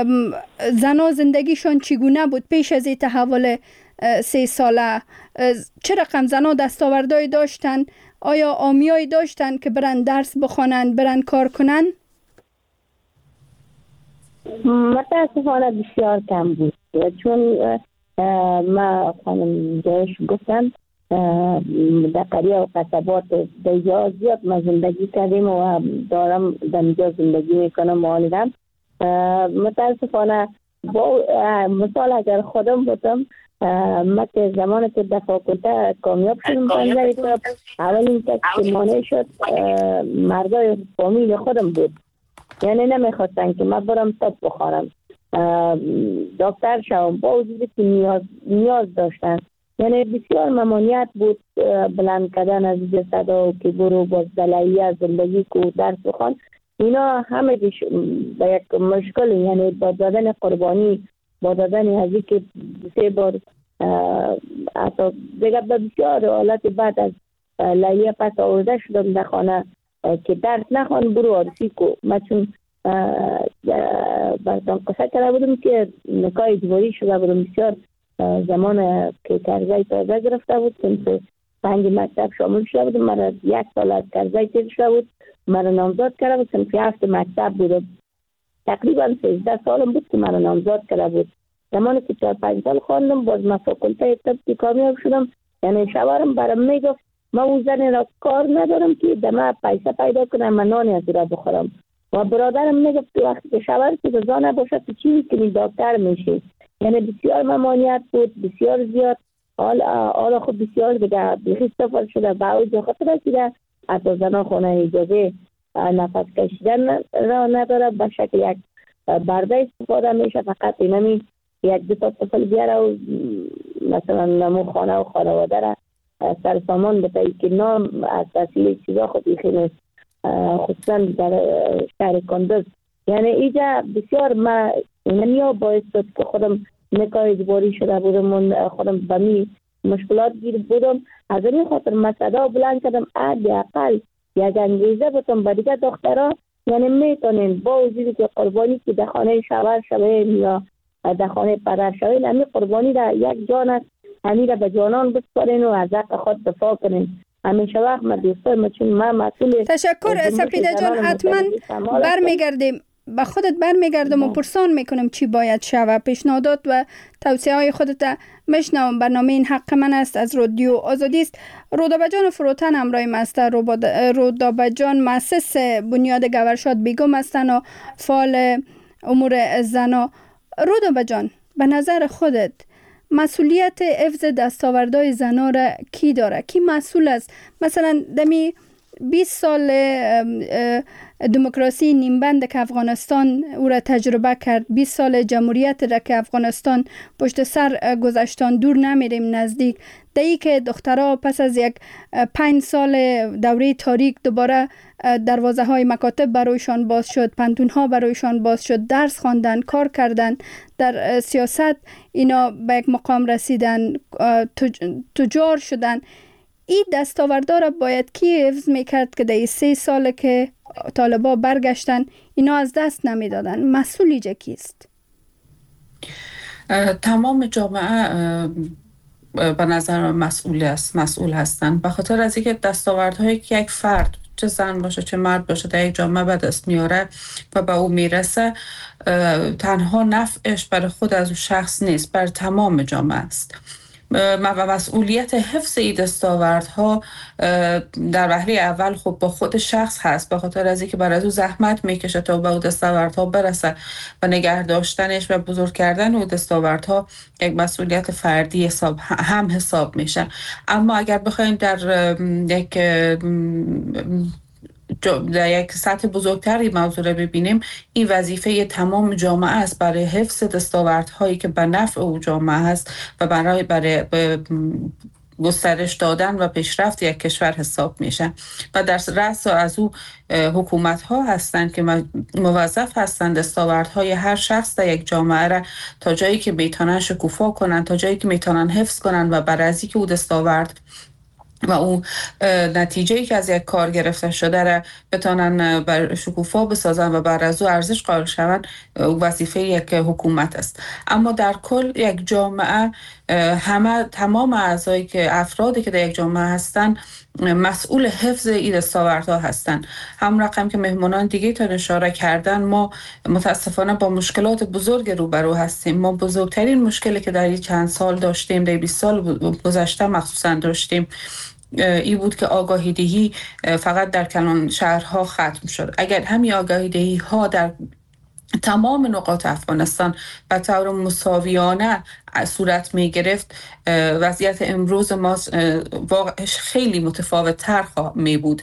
Speaker 3: زنا زندگیشون چگونه بود پیش از این تحول سه ساله؟ چه رقم زنا دستاوردهایی داشتن؟ آیا آمیایی داشتن که برن درس بخوانن، برن کار کنن؟
Speaker 7: متاسفانه بسیار کم بود، چون ما خانم جایش گفتم در قریه و قصبات در زیاد ما زندگی کردیم و دارم در اینجا زندگی میکنم والدم. متاسفانه با مثال اگر خودم بودم، ما که زمان که در فاکولته کامیاب شدم پنجره تا اولین کس که مانع شد مردای فامیل خودم بود. یعنی نمیخواستن که من برم تب بخورم دکتر شوم، با وجودی که نیاز, نیاز داشتن. یعنی بسیار ممانعت بود بلند کردن از جسد که برو باز دلایی زندگی کو درس بخوان. اینا همه به یک مشکل، یعنی با دادن قربانی، با دادن هزی که سه بار حتی دیگه بسیار حالت بعد از لایه پس آورده شدم در خانه که درس نخوان برو عرفی کو. من چون براتان قصه کرده بودم که نکاح اجباری شده بودم بسیار زمان که کرزای تازه گرفته بود، سنف پنج مکتب شامل شده بودم. مرا یک سال از کرزای تیر شده بود، مرا نامزاد کرده بود، سنف هفت مکتب بودم. تقریبا سیزده سالم بود که مرا نامزاد کرده بود. زمانی که چهار پنج سال خواندم باز من فاکولته طب که کامیاب شدم. یعنی شوهرم برام میگفت من اون زن را کار ندارم که دم پیسه پیدا کنم من نانی از را بخورم، و برادرم میگفت که وقتی که شوهر که رضا نباشه تو چی میکنی دکتر میشی. یعنی بسیار ممانعت بود، بسیار زیاد. حالا حالا خود بسیار دیگه بیخی سفر شده به اوج خود رسیده. حتی زنان خونه اجازه نفس کشیدن را نداره، به شکل یک برده استفاده میشه. فقط اینمی یک دو تا طفل بیاره و مثلا نمو خانه و خانواده را سر سامان بتایی که نام از تحصیل چیزا خود بیخی نیست، خصوصا در شهر کندوز. یعنی اینجا بسیار ما اینمی باعث شد که خودم نکاح اجباری شده بودم، خودم بمی مشکلات گیر بودم. از این خاطر من صدا بلند کردم حداقل یک انگیزه بودم با دیگه دخترها، یعنی میتونین با وجودی که قربانی که در خانه شوهر شویم یا در خانه پدر شوین، همین قربانی را یک جان است، همین را به جانان بسپارین و از حق خود دفاع کنین. همیشه وقت ما دوستای ما چون ما مسئول.
Speaker 3: تشکر سپیده جان، حتما برمیگردیم به خودت برمیگردم و پرسان میکنم چی باید شود. پیشنهادات و توصیه های خودت میشنوم. برنامه این حق من است از رادیو آزادی است. رودابه جان فروتن همراه ما است. رودابه جان مؤسس بنیاد گورشاد بیگم هستند و فعال امور زنا. رودابه جان، به نظر خودت مسئولیت حفظ دستاوردهای زنا را کی داره؟ کی مسئول است؟ مثلا دمی بیست سال دموکراسی نیمبند که افغانستان او را تجربه کرد، بیست سال جمهوریت را که افغانستان پشت سر گذاشتان، دور نمیریم نزدیک. دایی که دخترها پس از یک پنج سال دوره تاریک دوباره دروازه های مکاتب برایشان باز شد، پنتون ها برایشان باز شد، درس خواندن، کار کردن، در سیاست اینا به یک مقام رسیدن، تجار شدن. این دستاوردها را باید کی حفظ میکرد که در سه سال که طالبا برگشتن اینا از دست نمیدادن؟ مسئولی جا کیست؟
Speaker 4: تمام جامعه به نظر مسئول است، مسئول هستند، به خاطر از اینکه دستاوردهایی که یک فرد، چه زن باشه چه مرد باشه، در یک جامعه به دست میاره و به او میرسه، تنها نفعش برای خود از اون شخص نیست، بر تمام جامعه است. و مسئولیت حفظ این دستاوردها در وهله اول خب با خود شخص هست، به خاطر از اینکه برای او زحمت میکشه تا به اون دستاوردها برسه و نگه داشتنش و بزرگ کردن اون دستاوردها یک مسئولیت فردی حساب هم حساب میشه. اما اگر بخوایم در یک در یک سطح بزرگتری موضوع رو ببینیم، این وظیفه تمام جامعه است برای حفظ دستاوردهایی که به نفع او جامعه هست و برای برای گسترش دادن و پیشرفت یک کشور حساب میشه. و در رأس از او حکومت ها هستند که موظف هستند دستاوردهای هر شخص در یک جامعه را تا جایی که میتونن شکوفا کنن، تا جایی که میتونن حفظ کنن و بر از اینکه او دستاورد و اون نتیجه‌ای که از یک کار گرفته شده را بتونن بر شکوفا بسازن و بر از او ارزش قائل شوند، وظیفه یک حکومت است. اما در کل یک جامعه، همه تمام اعضایی که افرادی که در یک جامعه هستند مسئول حفظ این دستاوردها هستند. هم رقم که مهمانان دیگه تا اشاره کردن، ما متاسفانه با مشکلات بزرگ روبرو هستیم. ما بزرگترین مشکلی که در این چند سال داشتیم، در بیست سال گذشته مخصوصا داشتیم، ای بود که آگاهی دهی فقط در کلان شهرها ختم شد. اگر همین آگاهی دهی ها در تمام نقاط افغانستان به طور مساویانه صورت می گرفت، وضعیت امروز ما خیلی متفاوت تر می بود.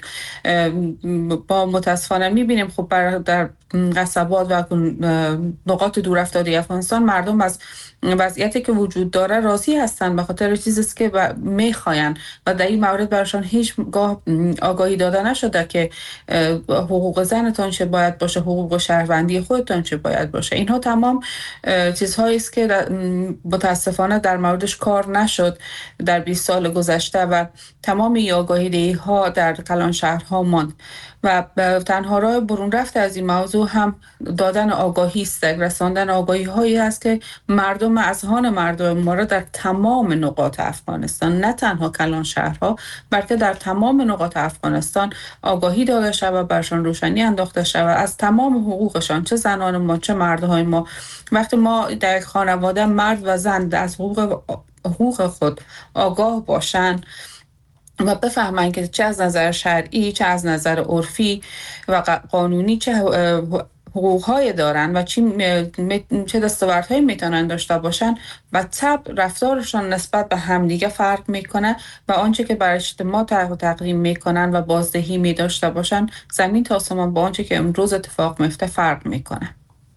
Speaker 4: با متاسفانه می بینیم خب در قصبات و نقاط دور افتاده افغانستان مردم از وضعیتی که وجود داره راضی هستند، به خاطر چیزی است که می خواین و در این مورد براشان هیچگاه آگاهی داده نشده که حقوق زنتان چه باید باشه، حقوق شهروندی خودتان چه باید باشه. اینها تمام چیزهایی است که متاسفانه در موردش کار نشد در بیست سال گذشته و تمام این آگاهی دهی ها در کلان شهرها ماند و تنها راه برون رفت از این موضوع هم دادن آگاهی است، رساندن آگاهی هایی است که مردم، اذهان مردم ما را در تمام نقاط افغانستان، نه تنها کلان شهرها بلکه در تمام نقاط افغانستان آگاهی داده شود، برشان روشنی انداخته شود از تمام حقوقشان، چه زنان ما چه مردهای ما. وقتی ما در خانواده مرد و زن از حقوق حقوق خود آگاه باشن و بفهمن که چه از نظر شرعی چه از نظر عرفی و قانونی چه حقوق‌های دارن و چه دستاوردهایی میتونن داشته باشن و طبع رفتارشان نسبت به همدیگه فرق میکنه و آنچه که بر اجتماع تقدیم میکنن و بازدهی میداشته باشن زمین تا آسمان با آنچه که امروز اتفاق میفته فرق میکنه.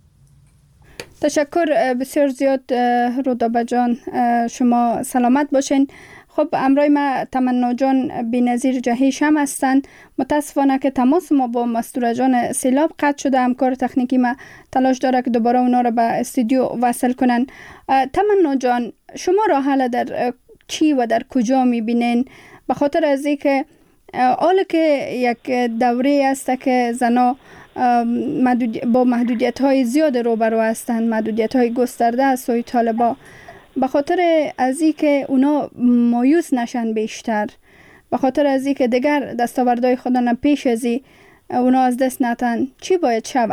Speaker 3: تشکر بسیار زیاد رودابه جان، شما سلامت باشین. خب امروز ما تمنا جان بی‌نظیر جهیش هم هستند. متاسفانه که تماس ما با مستوره جان سیلاب قطع شده. همکار تکنیکی ما تلاش داره که دوباره اونا رو به استودیو وصل کنن. تمنا جان، شما راه حل در چی و در کجا میبینین؟ به خاطر از اینکه حالا که یک دوره است که زنا محدود با محدودیت های زیاد روبرو هستند، محدودیت های گسترده از سوی طالبا، به خاطر از این که اونا مایوس نشن بیشتر، به خاطر از این که دیگر دستاوردهای خودان پیش ازی اونا از دست نتن، چی باید شوه؟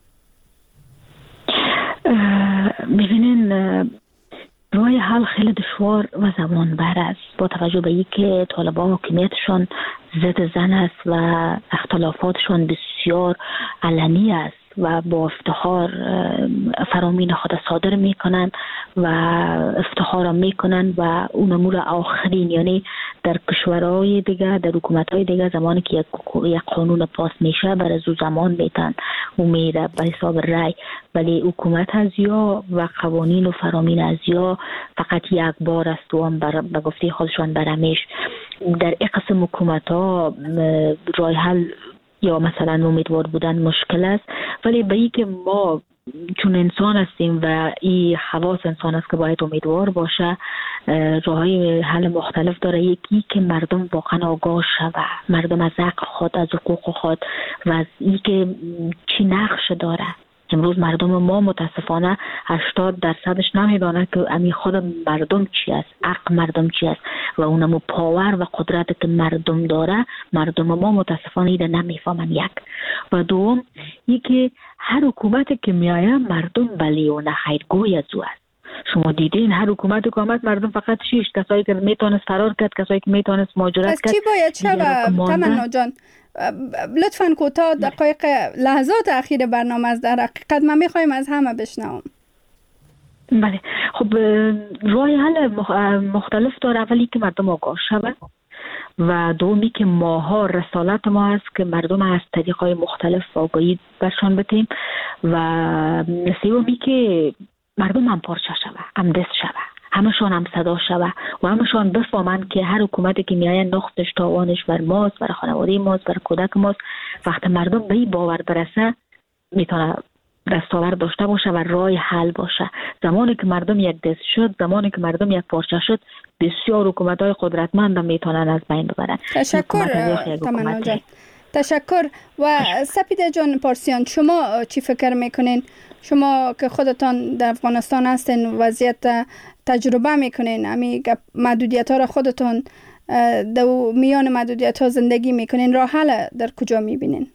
Speaker 6: ببینین راه حل خیلی دشوار و زمان بر است، با توجه به اینکه طالبان حکومتشون ضد زن است و اختلافاتشون بسیار علنی است و با افتخار فرامین خود صادر میکنن و افتخار میکنن و اون امور آخرین، یعنی در کشورهای دیگه، در حکومتهای دیگه زمانی که یک قانون پاس میشه بر از او زمان میتن و میره به حساب رای، ولی حکومت از یا و قوانین و فرامین از یا فقط یک بار است و هم بر به گفته خودشان برمیش. در این قسم حکومت ها رای حل یا مثلا امیدوار بودن مشکل است، ولی به این که ما چون انسان هستیم و این خواص انسان است که باید امیدوار باشه، راههای حل مختلف داره. یکی که مردم واقعا آگاه شوه، مردم از حق خود، از حقوق خود و از این که چی نقش داره. امروز مردم ما متاسفانه هشتاد درصدش نمیدانه که امی خود مردم چی است، حق مردم چی است و اونمو پاور و قدرت که مردم داره مردم ما متاسفانه ایده نمیفهمن. یک و دوم یکی هر حکومت که میایه مردم ولی و نخیرگوی از او است. شما دیدین هر حکومت که آمد مردم فقط شیش کسایی که میتونست فرار کرد، کسایی که میتونست مهاجرت کرد.
Speaker 3: پس چی باید شوه تمنا جان؟ لطفاً کوتاه دقایق لحظات اخیر برنامه از در حقیقت من میخوایم از همه بشنوم.
Speaker 6: بله خب راه حل مختلف داره. اولی که مردم آگاه شود و دومی که ماها رسالت ما هست که مردم از طریقای مختلف آگاهی برشان بتیم و سومی که مردم هم پارچه شود، هم دست شود، همشان هم صدا شوه و همشان بفهمند که هر حکومتی که میایه نقطش تاوانش بر ماست، بر خانواده ماست، بر کودک ماست. وقت مردم به این باور برسه میتونه دستاورد داشته باشه و راه حل باشه. زمانی که مردم یک دست شد، زمانی که مردم یک پارچه شد، بسیار حکومت‌های قدرتمند میتونن از بین ببرن.
Speaker 3: تشکر تمنا جان. تشکر. و سپیده جان پارسیان، شما چی فکر میکنین؟ شما که خودتان در افغانستان هستین، وضعیت تجربه میکنین، امی محدودیت ها را خودتان در میان محدودیت ها زندگی میکنین، راه حل در کجا میبینین؟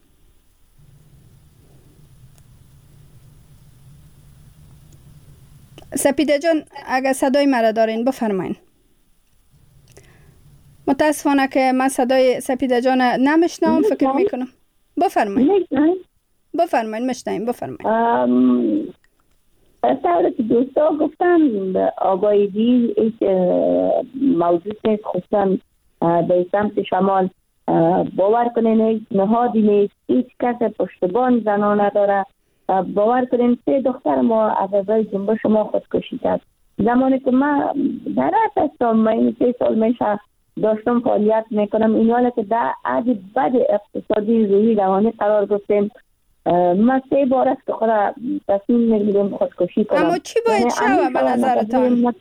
Speaker 3: سپیده جان اگر صدای مرا دارین بفرمایین. متاسفانه که من صدای سپیده جان نمیشنوم، فکر میکنم. بفرمایین. بفرمایین مشنویم. بفرمایین.
Speaker 7: طوری که دوستا گفتن آگاهی ایک موجود نیست، خصوصا به سمت شمال. باور کنین هیچ نهادی نیست، هیچ کس پشتبان زنان نداره. باور کنین سه دختر ما از ازای جنبش ما خودکشی کرد. زمانی که من در هست هستم، من سه سال میشه داشتم فعالیت میکنم، این حالا که در عد بد اقتصادی روحی روانی قرار گرفتیم. من سه بار است که خود تصمیم میگیرم خودکشی کنم.
Speaker 3: اما چی باید شوه به نظرتان؟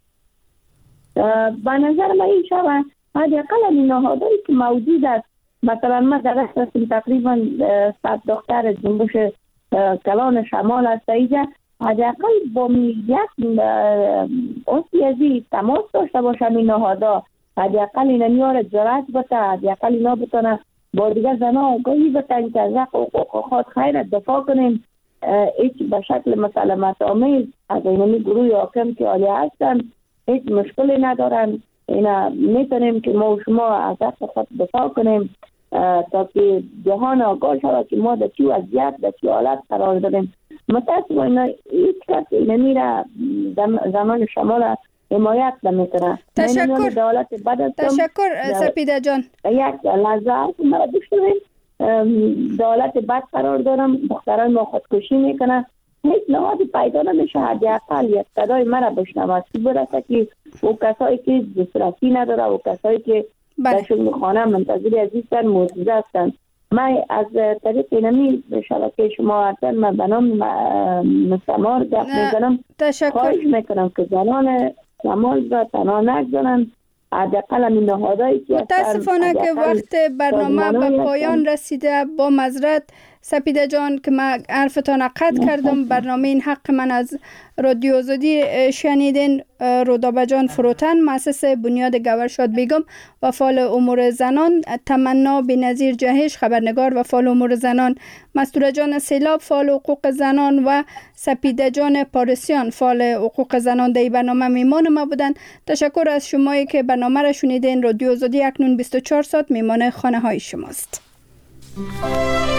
Speaker 7: به نظر من این شوه حداقل این نهادهایی که موجود است. مثلا من در هستم تقریبا صد دختر جنبش کلان شمال است، اینجا حداقل با یک اصلی تماس داشته باشم این نهادها، حداقل این نیار جرأت بده، حداقل اینا بتونه با دیگر زنها آگاهی بتن که از حقوق خود خیر دفاع کنیم. هیچ به شکل مسالمت آمیز از اینمی گروه حاکم که عالی هستن هیچ مشکلی ندارن. اینا میتونیم که ما و شما از حق خود دفاع کنیم تا که جهان آگاه شود که ما در چی وضعیت در چی حالت قرار داریم. متاسفانه هیچ کس اینمی را زمان شمال حمایت نمیکنه.
Speaker 3: تشکر. تشکر سپیده جان.
Speaker 7: یک لحظه مرا بشنوین. دولت بد قرار دارم، دختران ما خودکشی میکنه، هیچ نهادی پیدا نمیشه حداقل یک صدای مرا بشنوه که برسه که او کسایی که دسترسی نداره و کسایی که در شغلخانه منتظر عزیزتن موجود هستن. من از طریق اینمی شبکه شما هستن من به نام مستمار گفت میزنم. خواهش میکنم که زنان شمال را تنها نگذارن، حداقل این نهادهایی که
Speaker 3: متاسفانه که وقت برنامه به پایان رسیده. با معذرت سپیده جان که من حرفتان قطع کردم. برنامه این حق من از رادیو آزادی شنیدین. رودابه جان فروتن، مؤسس بنیاد گورشاد بیگم و فعال امور زنان، تمنا بینظیر جهش خبرنگار و فعال امور زنان، مستوره جان سیلاب فعال حقوق زنان و سپیده جان پارسیان فعال حقوق زنان در برنامه میمان ما بودن. تشکر از شمایی که برنامه را شنیدین. رادیو آزادی اکنون بیست و چهار ساعت میمان خانه های شماست.